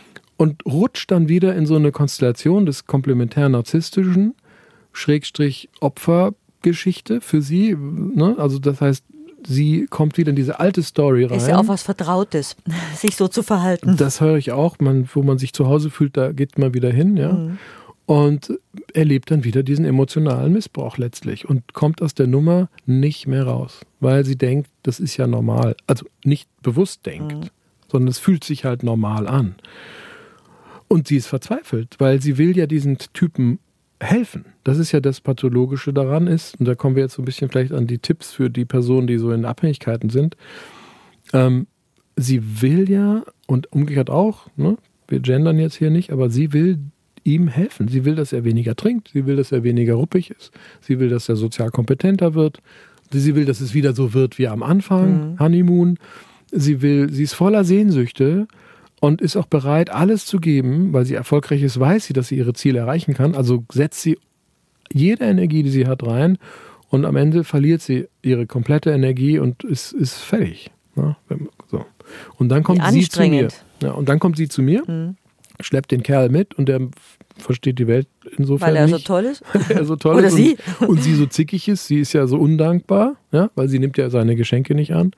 und rutscht dann wieder in so eine Konstellation des komplementär-narzisstischen Schrägstrich Opfergeschichte für sie. Ne? Also das heißt, sie kommt wieder in diese alte Story rein. Ist ja auch was Vertrautes, sich so zu verhalten. Das höre ich auch. Man, wo man sich zu Hause fühlt, da geht man wieder hin. Ja? Mhm. Und erlebt dann wieder diesen emotionalen Missbrauch letztlich und kommt aus der Nummer nicht mehr raus, weil sie denkt, das ist ja normal. Also nicht bewusst denkt, mhm. sondern es fühlt sich halt normal an. Und sie ist verzweifelt, weil sie will ja diesen Typen helfen. Das ist ja das Pathologische daran ist, und da kommen wir jetzt so ein bisschen vielleicht an die Tipps für die Personen, die so in Abhängigkeiten sind. Ähm, sie will ja, und umgekehrt auch, ne, wir gendern jetzt hier nicht, aber sie will ihm helfen. Sie will, dass er weniger trinkt, sie will, dass er weniger ruppig ist, sie will, dass er sozial kompetenter wird, sie will, dass es wieder so wird wie am Anfang, mhm. Honeymoon. Sie will, sie ist voller Sehnsüchte und ist auch bereit, alles zu geben, weil sie erfolgreich ist, weiß sie, dass sie ihre Ziele erreichen kann. Also setzt sie jede Energie, die sie hat, rein, und am Ende verliert sie ihre komplette Energie und ist, ist fertig. Ja, so. Und dann kommt sie zu mir. Ja, und dann kommt sie zu mir, mhm. schleppt den Kerl mit, und der versteht die Welt insofern weil er nicht. so toll ist? er so toll Oder ist sie? Und, und sie so zickig ist. Sie ist ja so undankbar, ja, weil sie nimmt ja seine Geschenke nicht an.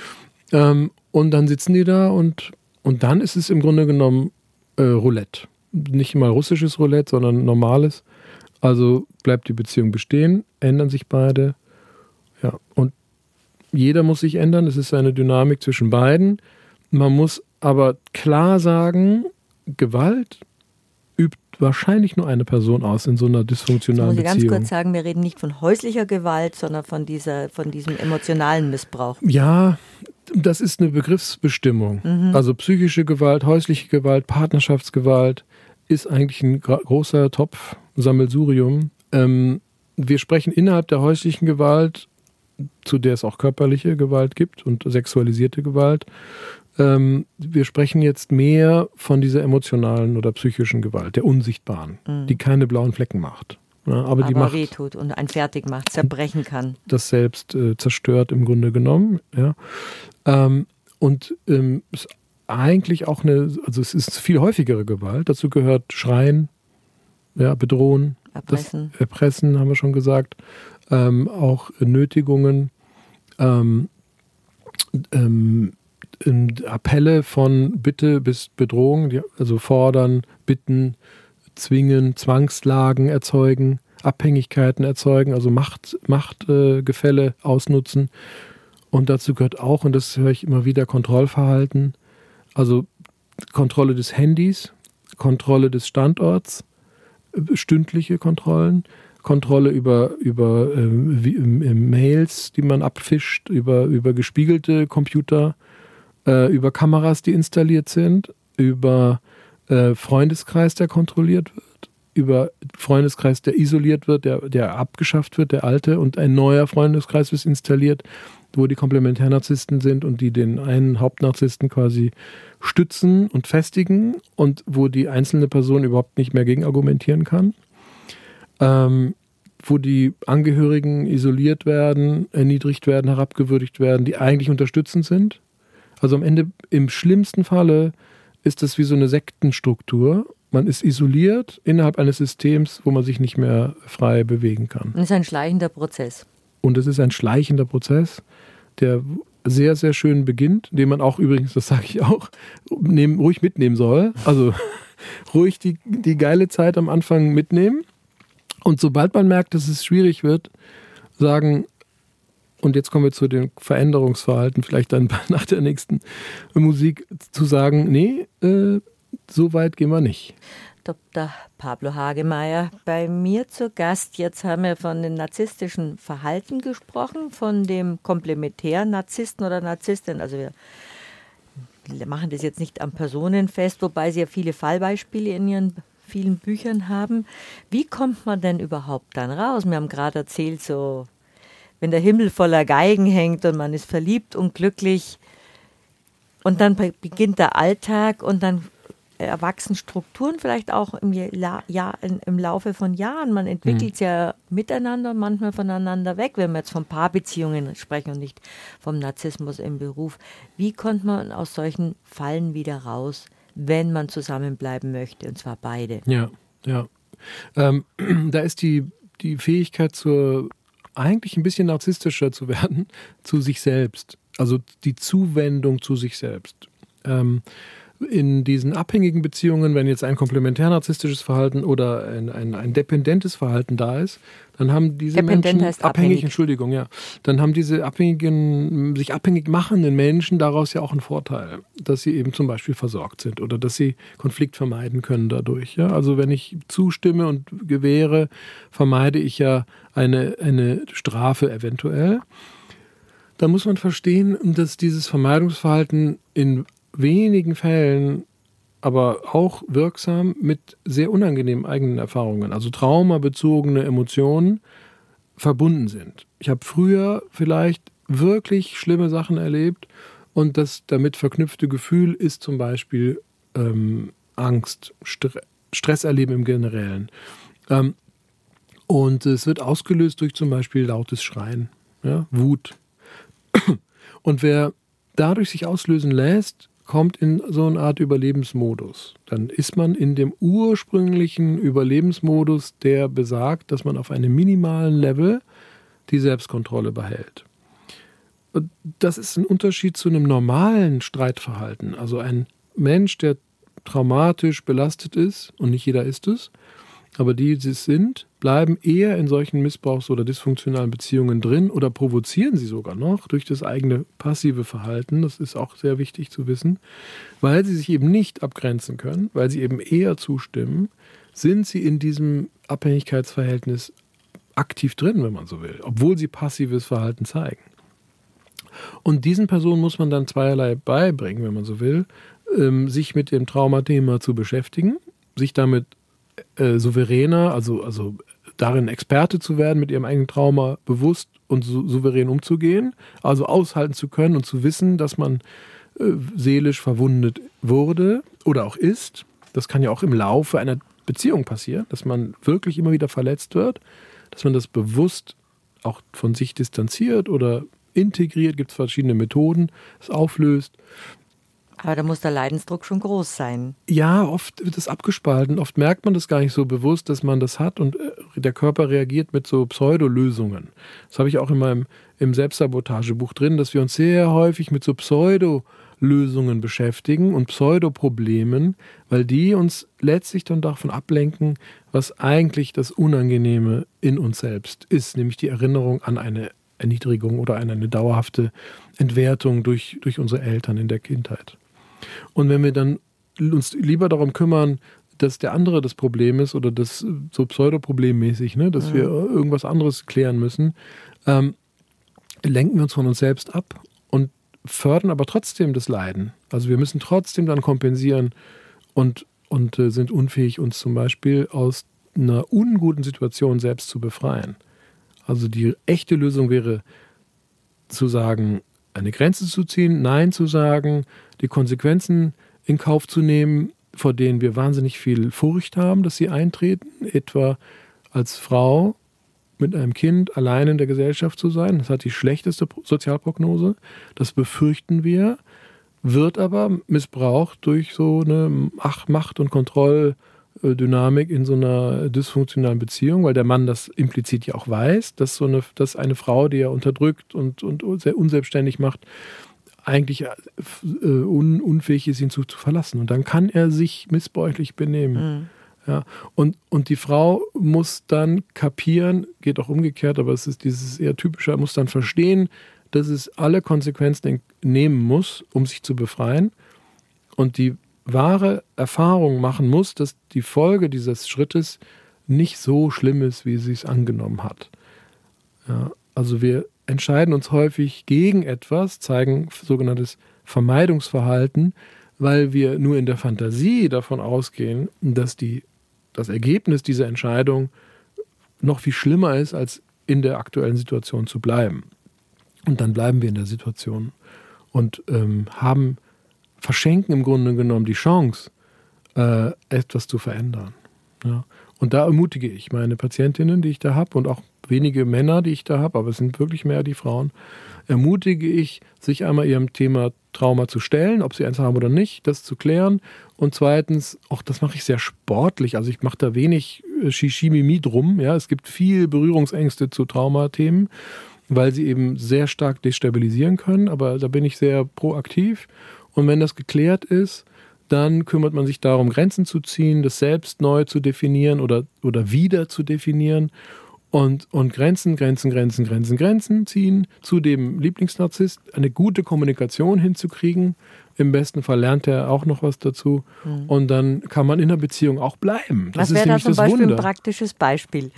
Ähm, und dann sitzen die da und Und dann ist es im Grunde genommen äh, Roulette. Nicht mal russisches Roulette, sondern normales. Also bleibt die Beziehung bestehen, ändern sich beide. Ja, und jeder muss sich ändern. Es ist eine Dynamik zwischen beiden. Man muss aber klar sagen, Gewalt übt wahrscheinlich nur eine Person aus in so einer dysfunktionalen Beziehung. Ich muss ganz kurz sagen, wir reden nicht von häuslicher Gewalt, sondern von, dieser, von diesem emotionalen Missbrauch. Ja, das ist eine Begriffsbestimmung. Mhm. Also psychische Gewalt, häusliche Gewalt, Partnerschaftsgewalt, ist eigentlich ein großer Topf, Sammelsurium. Ähm, wir sprechen innerhalb der häuslichen Gewalt, zu der es auch körperliche Gewalt gibt und sexualisierte Gewalt. Ähm, wir sprechen jetzt mehr von dieser emotionalen oder psychischen Gewalt, der unsichtbaren, mhm. die keine blauen Flecken macht. Ja, aber, aber die macht, wehtut und einen fertig macht, zerbrechen kann. Das selbst äh, zerstört im Grunde genommen. Ja. Ähm, und ähm, ist eigentlich auch eine, also es ist viel häufigere Gewalt. Dazu gehört Schreien, ja, Bedrohen, Erpressen. Das Erpressen, haben wir schon gesagt. Ähm, auch Nötigungen, ähm, ähm, Appelle von Bitte bis Bedrohung, die, also fordern, bitten, zwingen, Zwangslagen erzeugen, Abhängigkeiten erzeugen, also Macht, Machtgefälle äh, ausnutzen. Und dazu gehört auch, und das höre ich immer wieder, Kontrollverhalten, also Kontrolle des Handys, Kontrolle des Standorts, stündliche Kontrollen, Kontrolle über, über äh, wie, äh, Mails, die man abfischt, über, über gespiegelte Computer, äh, über Kameras, die installiert sind, über äh, Freundeskreis, der kontrolliert wird, über Freundeskreis, der isoliert wird, der, der abgeschafft wird, der alte, und ein neuer Freundeskreis ist installiert, wo die Komplementärnarzissten sind und die den einen Hauptnarzissten quasi stützen und festigen und wo die einzelne Person überhaupt nicht mehr gegen argumentieren kann. Ähm, wo die Angehörigen isoliert werden, erniedrigt werden, herabgewürdigt werden, die eigentlich unterstützend sind. Also am Ende, im schlimmsten Falle, ist das wie so eine Sektenstruktur. Man ist isoliert innerhalb eines Systems, wo man sich nicht mehr frei bewegen kann. Das ist ein schleichender Prozess. Und es ist ein schleichender Prozess, der sehr, sehr schön beginnt, den man auch übrigens, das sage ich auch, nehmen, ruhig mitnehmen soll. Also ruhig die, die geile Zeit am Anfang mitnehmen. Und sobald man merkt, dass es schwierig wird, sagen, und jetzt kommen wir zu dem Veränderungsverhalten, vielleicht dann nach der nächsten Musik, zu sagen, nee, äh, so weit gehen wir nicht. Doktor Pablo Hagemeyer bei mir zu Gast. Jetzt haben wir von dem narzisstischen Verhalten gesprochen, von dem komplementären Narzissten oder Narzisstin. Also wir machen das jetzt nicht an Personen fest, wobei Sie ja viele Fallbeispiele in Ihren vielen Büchern haben. Wie kommt man denn überhaupt dann raus? Wir haben gerade erzählt, so wenn der Himmel voller Geigen hängt und man ist verliebt und glücklich und dann beginnt der Alltag und dann erwachsen Strukturen vielleicht auch im, La- ja, in, im Laufe von Jahren. Man entwickelt es mhm. ja miteinander und manchmal voneinander weg, wenn wir jetzt von Paarbeziehungen sprechen und nicht vom Narzissmus im Beruf. Wie kommt man aus solchen Fallen wieder raus, wenn man zusammenbleiben möchte, und zwar beide? Ja, ja. Ähm, da ist die, die Fähigkeit zur eigentlich ein bisschen narzisstischer zu werden, zu sich selbst. Also die Zuwendung zu sich selbst. Ähm, in diesen abhängigen Beziehungen, wenn jetzt ein komplementär-narzisstisches Verhalten oder ein, ein, ein dependentes Verhalten da ist, dann haben diese Dependent Menschen, heißt abhängig, abhängig, Entschuldigung, ja, dann haben diese abhängigen, sich abhängig machenden Menschen daraus ja auch einen Vorteil, dass sie eben zum Beispiel versorgt sind oder dass sie Konflikt vermeiden können dadurch. Ja? Also wenn ich zustimme und gewähre, vermeide ich ja eine, eine Strafe eventuell. Da muss man verstehen, dass dieses Vermeidungsverhalten in wenigen Fällen aber auch wirksam mit sehr unangenehmen eigenen Erfahrungen, also traumabezogene Emotionen, verbunden sind. Ich habe früher vielleicht wirklich schlimme Sachen erlebt und das damit verknüpfte Gefühl ist zum Beispiel ähm, Angst, Stre- Stress erleben im Generellen. Ähm, und es wird ausgelöst durch zum Beispiel lautes Schreien, ja, Wut. Und wer dadurch sich auslösen lässt, kommt in so eine Art Überlebensmodus. Dann ist man in dem ursprünglichen Überlebensmodus, der besagt, dass man auf einem minimalen Level die Selbstkontrolle behält. Und das ist ein Unterschied zu einem normalen Streitverhalten. Also ein Mensch, der traumatisch belastet ist, und nicht jeder ist es, aber die, die es sind, bleiben eher in solchen Missbrauchs- oder dysfunktionalen Beziehungen drin oder provozieren sie sogar noch durch das eigene passive Verhalten. Das ist auch sehr wichtig zu wissen. Weil sie sich eben nicht abgrenzen können, weil sie eben eher zustimmen, sind sie in diesem Abhängigkeitsverhältnis aktiv drin, wenn man so will, obwohl sie passives Verhalten zeigen. Und diesen Personen muss man dann zweierlei beibringen, wenn man so will, ähm, sich mit dem Traumathema zu beschäftigen, sich damit äh, souveräner, also, also darin Experte zu werden, mit ihrem eigenen Trauma bewusst und so, souverän umzugehen, also aushalten zu können und zu wissen, dass man äh, seelisch verwundet wurde oder auch ist. Das kann ja auch im Laufe einer Beziehung passieren, dass man wirklich immer wieder verletzt wird, dass man das bewusst auch von sich distanziert oder integriert, gibt es verschiedene Methoden, es auflöst. Aber da muss der Leidensdruck schon groß sein. Ja, oft wird es abgespalten, oft merkt man das gar nicht so bewusst, dass man das hat und der Körper reagiert mit so Pseudolösungen. Das habe ich auch in meinem im Selbstsabotagebuch drin, dass wir uns sehr häufig mit so Pseudolösungen beschäftigen und Pseudoproblemen, weil die uns letztlich dann davon ablenken, was eigentlich das Unangenehme in uns selbst ist, nämlich die Erinnerung an eine Erniedrigung oder an eine dauerhafte Entwertung durch, durch unsere Eltern in der Kindheit. Und wenn wir dann uns lieber darum kümmern, dass der andere das Problem ist oder das so pseudoproblemmäßig, ne, dass mhm. wir irgendwas anderes klären müssen, ähm, lenken wir uns von uns selbst ab und fördern aber trotzdem das Leiden. Also wir müssen trotzdem dann kompensieren und, und äh, sind unfähig, uns zum Beispiel aus einer unguten Situation selbst zu befreien. Also die echte Lösung wäre zu sagen, eine Grenze zu ziehen, Nein zu sagen, die Konsequenzen in Kauf zu nehmen, vor denen wir wahnsinnig viel Furcht haben, dass sie eintreten, etwa als Frau mit einem Kind allein in der Gesellschaft zu sein. Das hat die schlechteste Sozialprognose, das befürchten wir, wird aber missbraucht durch so eine Macht- und Kontrolldynamik in so einer dysfunktionalen Beziehung, weil der Mann das implizit ja auch weiß, dass, so eine, dass eine Frau, die er unterdrückt und, und sehr unselbstständig macht, eigentlich äh, un, unfähig ist, ihn zu, zu verlassen. Und dann kann er sich missbräuchlich benehmen. Mhm. Ja, und, und die Frau muss dann kapieren, geht auch umgekehrt, aber es ist dieses eher typische, muss dann verstehen, dass es alle Konsequenzen nehmen muss, um sich zu befreien. Und die wahre Erfahrung machen muss, dass die Folge dieses Schrittes nicht so schlimm ist, wie sie es angenommen hat. Ja, also wir entscheiden uns häufig gegen etwas, zeigen sogenanntes Vermeidungsverhalten, weil wir nur in der Fantasie davon ausgehen, dass die, das Ergebnis dieser Entscheidung noch viel schlimmer ist, als in der aktuellen Situation zu bleiben. Und dann bleiben wir in der Situation und ähm, haben, verschenken im Grunde genommen die Chance, äh, etwas zu verändern. Ja. Und da ermutige ich meine Patientinnen, die ich da habe, und auch wenige Männer, die ich da habe, aber es sind wirklich mehr die Frauen, ermutige ich, sich einmal ihrem Thema Trauma zu stellen, ob sie eins haben oder nicht, das zu klären. Und zweitens, auch das mache ich sehr sportlich, also ich mache da wenig Shishimimi drum. Ja. Es gibt viel Berührungsängste zu Traumathemen, weil sie eben sehr stark destabilisieren können, aber da bin ich sehr proaktiv. Und wenn das geklärt ist, dann kümmert man sich darum, Grenzen zu ziehen, das selbst neu zu definieren oder, oder wieder zu definieren und, und Grenzen, Grenzen, Grenzen, Grenzen, Grenzen ziehen, zu dem Lieblingsnarzisst eine gute Kommunikation hinzukriegen. Im besten Fall lernt er auch noch was dazu mhm. und dann kann man in der Beziehung auch bleiben. Das was wäre da zum das Beispiel Wunder. ein praktisches Beispiel?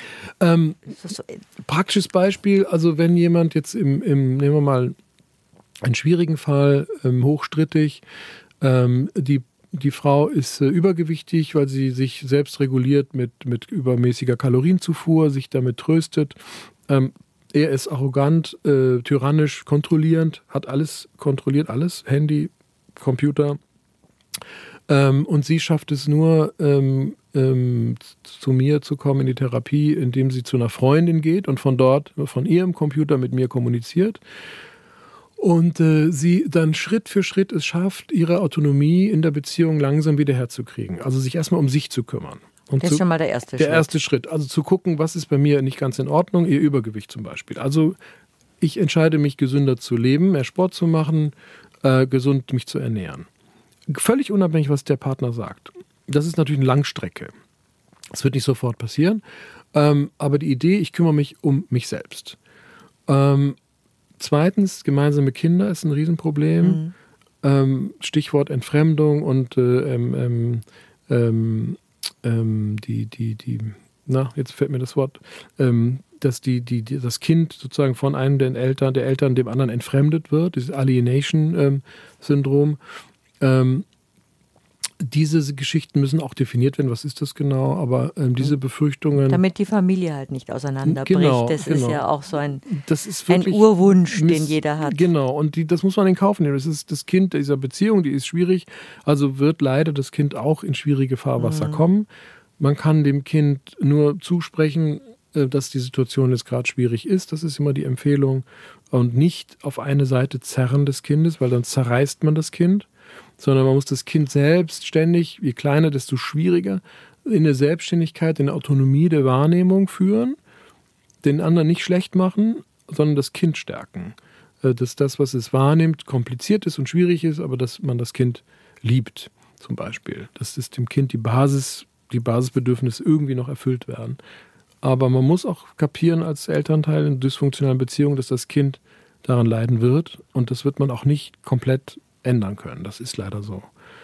Ähm, so praktisches Beispiel, also wenn jemand jetzt im, im nehmen wir mal einen schwierigen Fall, ähm, hochstrittig, ähm, die, die Frau ist äh, übergewichtig, weil sie sich selbst reguliert mit, mit übermäßiger Kalorienzufuhr, sich damit tröstet. Ähm, er ist arrogant, äh, tyrannisch, kontrollierend, hat alles kontrolliert, alles, Handy, Computer. Ähm, und sie schafft es nur, ähm, ähm, zu mir zu kommen in die Therapie, indem sie zu einer Freundin geht und von dort, von ihrem Computer mit mir kommuniziert. Und äh, sie dann Schritt für Schritt es schafft, ihre Autonomie in der Beziehung langsam wieder herzukriegen. Also sich erstmal um sich zu kümmern. Und das ist zu, schon mal der erste der Schritt. Der erste Schritt. Also zu gucken, was ist bei mir nicht ganz in Ordnung, ihr Übergewicht zum Beispiel. Also ich entscheide mich, gesünder zu leben, mehr Sport zu machen, äh, gesund mich zu ernähren. Völlig unabhängig, was der Partner sagt. Das ist natürlich eine Langstrecke. Das wird nicht sofort passieren. Ähm, aber die Idee, ich kümmere mich um mich selbst. Ähm, Zweitens, gemeinsame Kinder ist ein Riesenproblem. Mhm. Ähm, Stichwort Entfremdung und äh, ähm, ähm, ähm, die, die, die, na, jetzt fällt mir das Wort, ähm, dass die, die, die, das Kind sozusagen von einem der Eltern, der Eltern dem anderen entfremdet wird, dieses Alienation-Syndrom. Ähm, diese Geschichten müssen auch definiert werden, was ist das genau, aber ähm, diese Befürchtungen... Damit die Familie halt nicht auseinanderbricht. Genau, das genau. ist ja auch so ein, das ist wirklich, ein Urwunsch, miss, den jeder hat. Genau, und die, das muss man in Kauf nehmen. Das ist das Kind dieser Beziehung, die ist schwierig, also wird leider das Kind auch in schwierige Fahrwasser mhm. kommen. Man kann dem Kind nur zusprechen, dass die Situation jetzt gerade schwierig ist. Das ist immer die Empfehlung. Und nicht auf eine Seite zerren des Kindes, weil dann zerreißt man das Kind, sondern man muss das Kind selbst ständig, je kleiner, desto schwieriger, in der Selbstständigkeit, in der Autonomie der Wahrnehmung führen, den anderen nicht schlecht machen, sondern das Kind stärken. Dass das, was es wahrnimmt, kompliziert ist und schwierig ist, aber dass man das Kind liebt, zum Beispiel. Dass es dem Kind die Basis, die Basisbedürfnisse irgendwie noch erfüllt werden. Aber man muss auch kapieren als Elternteil in dysfunktionalen Beziehungen, dass das Kind daran leiden wird. Und das wird man auch nicht komplett ändern können. Das ist leider so.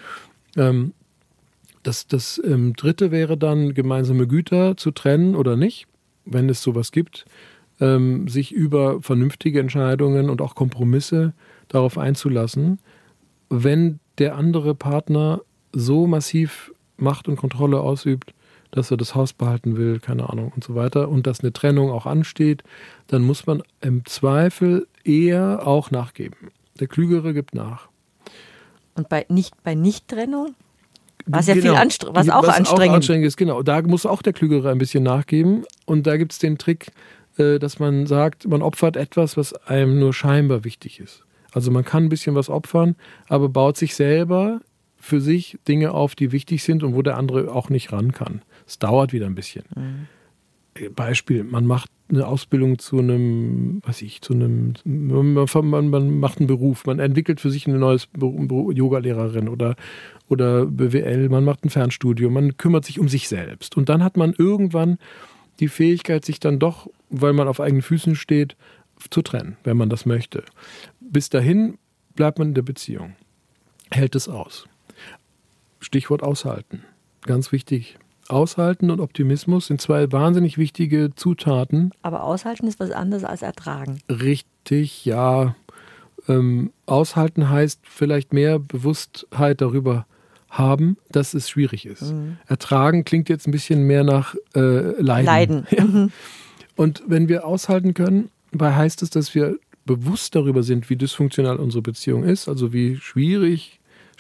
Ähm, das das ähm, Dritte wäre dann, gemeinsame Güter zu trennen oder nicht, wenn es sowas gibt, ähm, sich über vernünftige Entscheidungen und auch Kompromisse darauf einzulassen, wenn der andere Partner so massiv Macht und Kontrolle ausübt, dass er das Haus behalten will, keine Ahnung und so weiter, und dass eine Trennung auch ansteht, dann muss man im Zweifel eher auch nachgeben. Der Klügere gibt nach. Und bei nicht bei Nichttrennung? Was ja genau. viel anstre- was auch was anstrengend. auch anstrengend ist. Genau, da muss auch der Klügere ein bisschen nachgeben. Und da gibt es den Trick, äh, dass man sagt, man opfert etwas, was einem nur scheinbar wichtig ist. Also man kann ein bisschen was opfern, aber baut sich selber für sich Dinge auf, die wichtig sind und wo der andere auch nicht ran kann. Es dauert wieder ein bisschen. Mhm. Beispiel, man macht eine Ausbildung zu einem, weiß ich, zu einem, man, man macht einen Beruf, man entwickelt für sich eine neue Yoga-Lehrerin oder, oder B W L, man macht ein Fernstudium, man kümmert sich um sich selbst. Und dann hat man irgendwann die Fähigkeit, sich dann doch, weil man auf eigenen Füßen steht, zu trennen, wenn man das möchte. Bis dahin bleibt man in der Beziehung, hält es aus. Stichwort aushalten, ganz wichtig. Aushalten und Optimismus sind zwei wahnsinnig wichtige Zutaten. Aber aushalten ist was anderes als ertragen. Richtig, ja. Ähm, aushalten heißt vielleicht mehr Bewusstheit darüber haben, dass es schwierig ist. Mhm. Ertragen klingt jetzt ein bisschen mehr nach äh, Leiden. Leiden. Ja. Mhm. Und wenn wir aushalten können, heißt es, dass wir bewusst darüber sind, wie dysfunktional unsere Beziehung ist, also wie schwierig,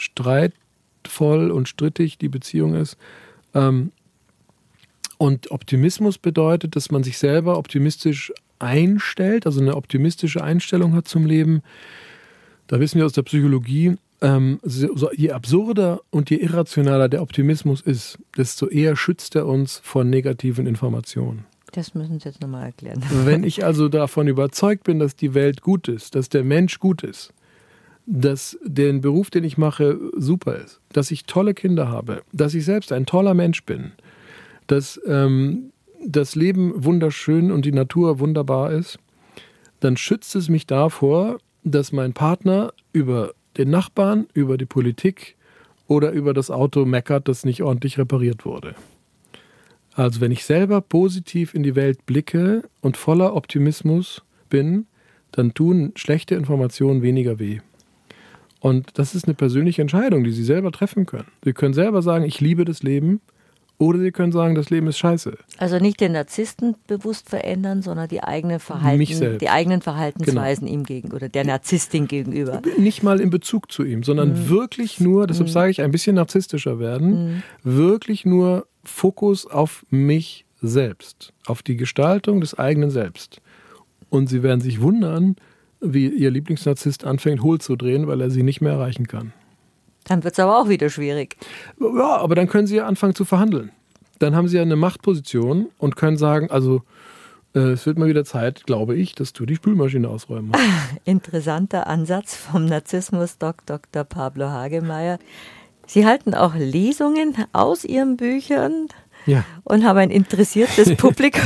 streitvoll und strittig die Beziehung ist. Ähm, Und Optimismus bedeutet, dass man sich selber optimistisch einstellt, also eine optimistische Einstellung hat zum Leben. Da wissen wir aus der Psychologie, ähm, so, je absurder und je irrationaler der Optimismus ist, desto eher schützt er uns vor negativen Informationen. Das müssen Sie jetzt nochmal erklären. Wenn ich also davon überzeugt bin, dass die Welt gut ist, dass der Mensch gut ist, dass der Beruf, den ich mache, super ist, dass ich tolle Kinder habe, dass ich selbst ein toller Mensch bin, dass ähm, das Leben wunderschön und die Natur wunderbar ist, dann schützt es mich davor, dass mein Partner über den Nachbarn, über die Politik oder über das Auto meckert, das nicht ordentlich repariert wurde. Also wenn ich selber positiv in die Welt blicke und voller Optimismus bin, dann tun schlechte Informationen weniger weh. Und das ist eine persönliche Entscheidung, die Sie selber treffen können. Sie können selber sagen, ich liebe das Leben. Oder Sie können sagen, das Leben ist scheiße. Also nicht den Narzissten bewusst verändern, sondern die, eigene Verhalten, die eigenen Verhaltensweisen genau. ihm gegenüber oder der Narzisstin gegenüber. Nicht mal in Bezug zu ihm, sondern mhm. wirklich nur, deshalb mhm. sage ich, ein bisschen narzisstischer werden, mhm. wirklich nur Fokus auf mich selbst, auf die Gestaltung des eigenen Selbst. Und Sie werden sich wundern, wie Ihr Lieblingsnarzisst anfängt, hohl zu drehen, weil er Sie nicht mehr erreichen kann. Dann wird es aber auch wieder schwierig. Ja, aber dann können Sie ja anfangen zu verhandeln. Dann haben Sie ja eine Machtposition und können sagen, also äh, es wird mal wieder Zeit, glaube ich, dass du die Spülmaschine ausräumen musst. Interessanter Ansatz vom Narzissmus-Doc Doktor Pablo Hagemeyer. Sie halten auch Lesungen aus Ihren Büchern ja. und haben ein interessiertes Publikum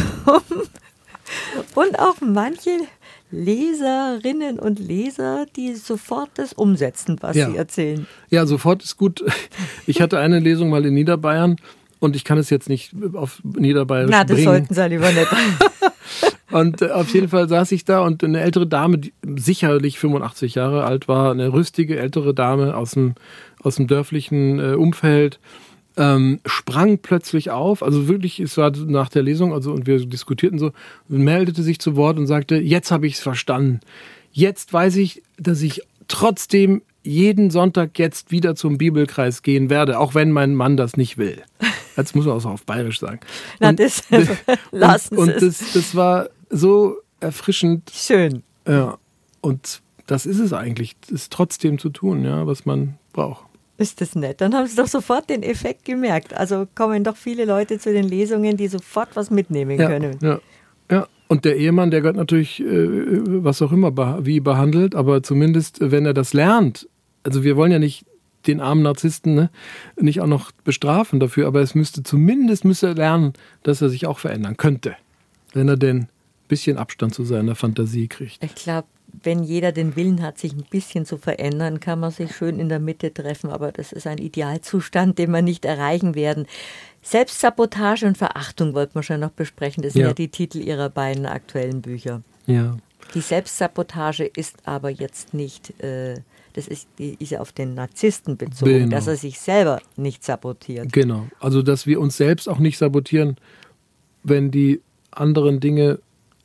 und auch manche Leserinnen und Leser, die sofort das umsetzen, was ja. sie erzählen. Ja, sofort ist gut. Ich hatte eine Lesung mal in Niederbayern und ich kann es jetzt nicht auf Niederbayerisch Na, das bringen. sollten Sie lieber nicht. Und äh, auf jeden Fall saß ich da und eine ältere Dame, die sicherlich fünfundachtzig Jahre alt war, eine rüstige ältere Dame aus dem, aus dem dörflichen äh, Umfeld, ähm, sprang plötzlich auf, also wirklich, es war nach der Lesung, also und wir diskutierten so, meldete sich zu Wort und sagte, jetzt habe ich es verstanden. Jetzt weiß ich, dass ich trotzdem jeden Sonntag jetzt wieder zum Bibelkreis gehen werde, auch wenn mein Mann das nicht will. Das muss man auch so auf Bayerisch sagen. Na, und, das lassen und, Sie und das, das war so erfrischend. Schön. Ja, und das ist es eigentlich, das ist trotzdem zu tun, ja, was man braucht. Ist das nett? Dann haben Sie doch sofort den Effekt gemerkt. Also kommen doch viele Leute zu den Lesungen, die sofort was mitnehmen ja, können. Ja, ja. Und der Ehemann, der wird natürlich, äh, was auch immer, beh- wie behandelt, aber zumindest, wenn er das lernt, also wir wollen ja nicht den armen Narzissten ne, nicht auch noch bestrafen dafür, aber es müsste zumindest müsste er lernen, dass er sich auch verändern könnte, wenn er denn ein bisschen Abstand zu seiner Fantasie kriegt. Ich glaube, wenn jeder den Willen hat, sich ein bisschen zu verändern, kann man sich schön in der Mitte treffen, aber das ist ein Idealzustand, den wir nicht erreichen werden. Selbstsabotage und Verachtung wollten wir schon noch besprechen. Das sind ja, Ja. die Titel Ihrer beiden aktuellen Bücher. Ja. Die Selbstsabotage ist aber jetzt nicht, äh, das ist, die ist ja auf den Narzissten bezogen, Genau. dass er sich selber nicht sabotiert. Genau. Also, dass wir uns selbst auch nicht sabotieren, wenn die anderen Dinge,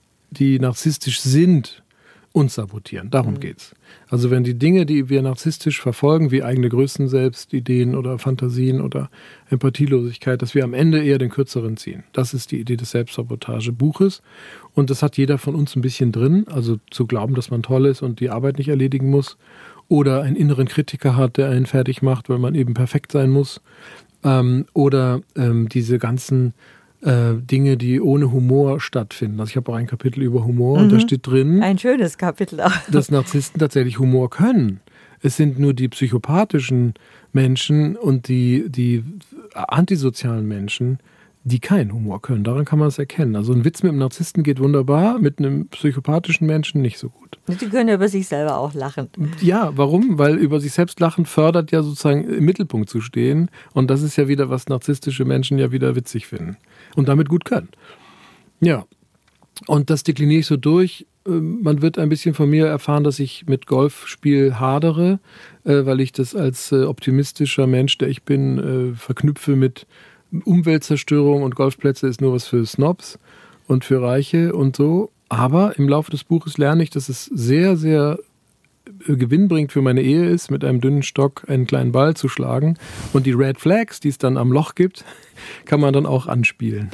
die narzisstisch sind, uns sabotieren. Darum Mhm. geht's. Also wenn die Dinge, die wir narzisstisch verfolgen, wie eigene Größen selbst, Ideen oder Fantasien oder Empathielosigkeit, dass wir am Ende eher den Kürzeren ziehen. Das ist die Idee des Selbstsabotagebuches. Und das hat jeder von uns ein bisschen drin. Also zu glauben, dass man toll ist und die Arbeit nicht erledigen muss. Oder einen inneren Kritiker hat, der einen fertig macht, weil man eben perfekt sein muss. Ähm, oder ähm, diese ganzen äh, Dinge, die ohne Humor stattfinden. Also ich habe auch ein Kapitel über Humor Mhm. und da steht drin, Ein schönes Kapitel auch. dass Narzissten tatsächlich Humor können. Es sind nur die psychopathischen Menschen und die, die antisozialen Menschen, die keinen Humor können. Daran kann man es erkennen. Also ein Witz mit einem Narzissten geht wunderbar, mit einem psychopathischen Menschen nicht so gut. Die können ja über sich selber auch lachen. Ja, warum? Weil über sich selbst lachen fördert ja sozusagen im Mittelpunkt zu stehen. Und das ist ja wieder, was narzisstische Menschen ja wieder witzig finden. Und damit gut können. Ja, und das dekliniere ich so durch. Man wird ein bisschen von mir erfahren, dass ich mit Golfspiel hadere, weil ich das als optimistischer Mensch, der ich bin, verknüpfe mit Umweltzerstörung und Golfplätze ist nur was für Snobs und für Reiche und so. Aber im Laufe des Buches lerne ich, dass es sehr, sehr gewinnbringend für meine Ehe ist, mit einem dünnen Stock einen kleinen Ball zu schlagen. Und die Red Flags, die es dann am Loch gibt, kann man dann auch anspielen.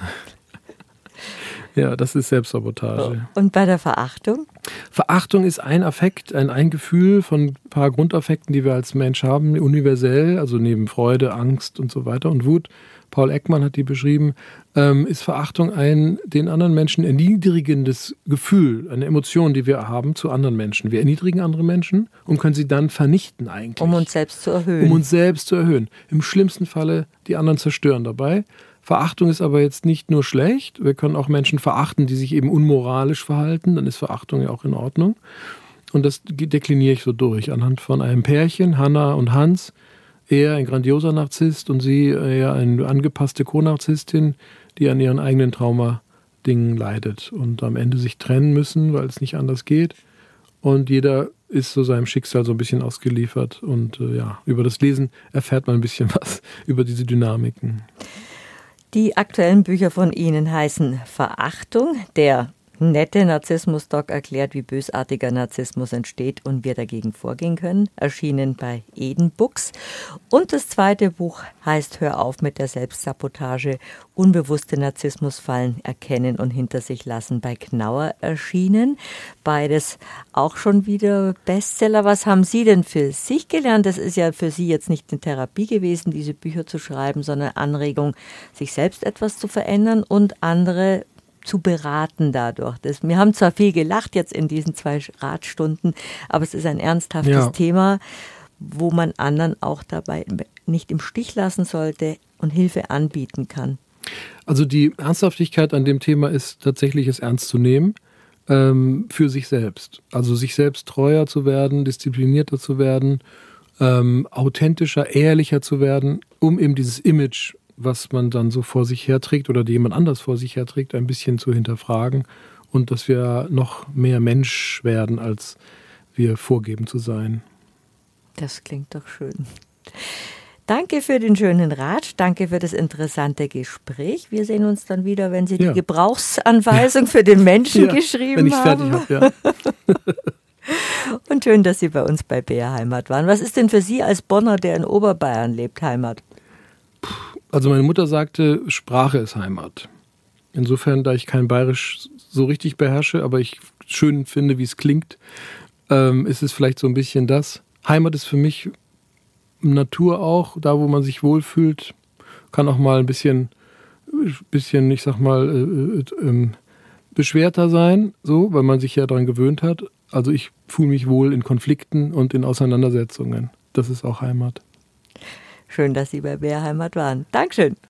Ja, das ist Selbstsabotage. Und bei der Verachtung? Verachtung ist ein Affekt, ein, ein Gefühl von ein paar Grundaffekten, die wir als Mensch haben, universell, also neben Freude, Angst und so weiter und Wut. Paul Ekman hat die beschrieben, ähm, ist Verachtung ein den anderen Menschen erniedrigendes Gefühl, eine Emotion, die wir haben zu anderen Menschen. Wir erniedrigen andere Menschen und können sie dann vernichten eigentlich. Um uns selbst zu erhöhen. Um uns selbst zu erhöhen. Im schlimmsten Falle die anderen zerstören dabei. Verachtung ist aber jetzt nicht nur schlecht. Wir können auch Menschen verachten, die sich eben unmoralisch verhalten. Dann ist Verachtung ja auch in Ordnung. Und das dekliniere ich so durch. Anhand von einem Pärchen, Hannah und Hans. Er ein grandioser Narzisst und sie eher eine angepasste Co-Narzisstin, die an ihren eigenen Trauma-Dingen leidet und am Ende sich trennen müssen, weil es nicht anders geht. Und jeder ist so seinem Schicksal so ein bisschen ausgeliefert. Und äh, ja, über das Lesen erfährt man ein bisschen was über diese Dynamiken. Die aktuellen Bücher von Ihnen heißen Verachtung, der nette Narzissmus-Doc erklärt, wie bösartiger Narzissmus entsteht und wir dagegen vorgehen können, erschienen bei Eden Books. Und das zweite Buch heißt Hör auf mit der Selbstsabotage, unbewusste Narzissmusfallen erkennen und hinter sich lassen, bei Knauer erschienen. Beides auch schon wieder Bestseller. Was haben Sie denn für sich gelernt? Das ist ja für Sie jetzt nicht eine Therapie gewesen, diese Bücher zu schreiben, sondern Anregung, sich selbst etwas zu verändern und andere zu beraten dadurch. Das, wir haben zwar viel gelacht jetzt in diesen zwei Ratstunden, aber es ist ein ernsthaftes Ja. Thema, wo man anderen auch dabei nicht im Stich lassen sollte und Hilfe anbieten kann. Also die Ernsthaftigkeit an dem Thema ist tatsächlich, es ernst zu nehmen ähm, für sich selbst. Also sich selbst treuer zu werden, disziplinierter zu werden, ähm, authentischer, ehrlicher zu werden, um eben dieses Image, was man dann so vor sich herträgt oder die jemand anders vor sich herträgt, ein bisschen zu hinterfragen und dass wir noch mehr Mensch werden, als wir vorgeben zu sein. Das klingt doch schön. Danke für den schönen Rat, danke für das interessante Gespräch. Wir sehen uns dann wieder, wenn Sie die Ja. Gebrauchsanweisung für den Menschen Ja, geschrieben wenn ich haben. fertig habe, ja. Und schön, dass Sie bei uns bei B R Heimat waren. Was ist denn für Sie als Bonner, der in Oberbayern lebt, Heimat? Also meine Mutter sagte, Sprache ist Heimat. Insofern, da ich kein Bayerisch so richtig beherrsche, aber ich schön finde, wie es klingt, ähm, ist es vielleicht so ein bisschen das. Heimat ist für mich Natur auch, da wo man sich wohlfühlt, kann auch mal ein bisschen, bisschen ich sag mal, äh, äh, äh, beschwerter sein, so, weil man sich ja daran gewöhnt hat. Also ich fühle mich wohl in Konflikten und in Auseinandersetzungen. Das ist auch Heimat. Schön, dass Sie bei B R Heimat waren. Dankeschön.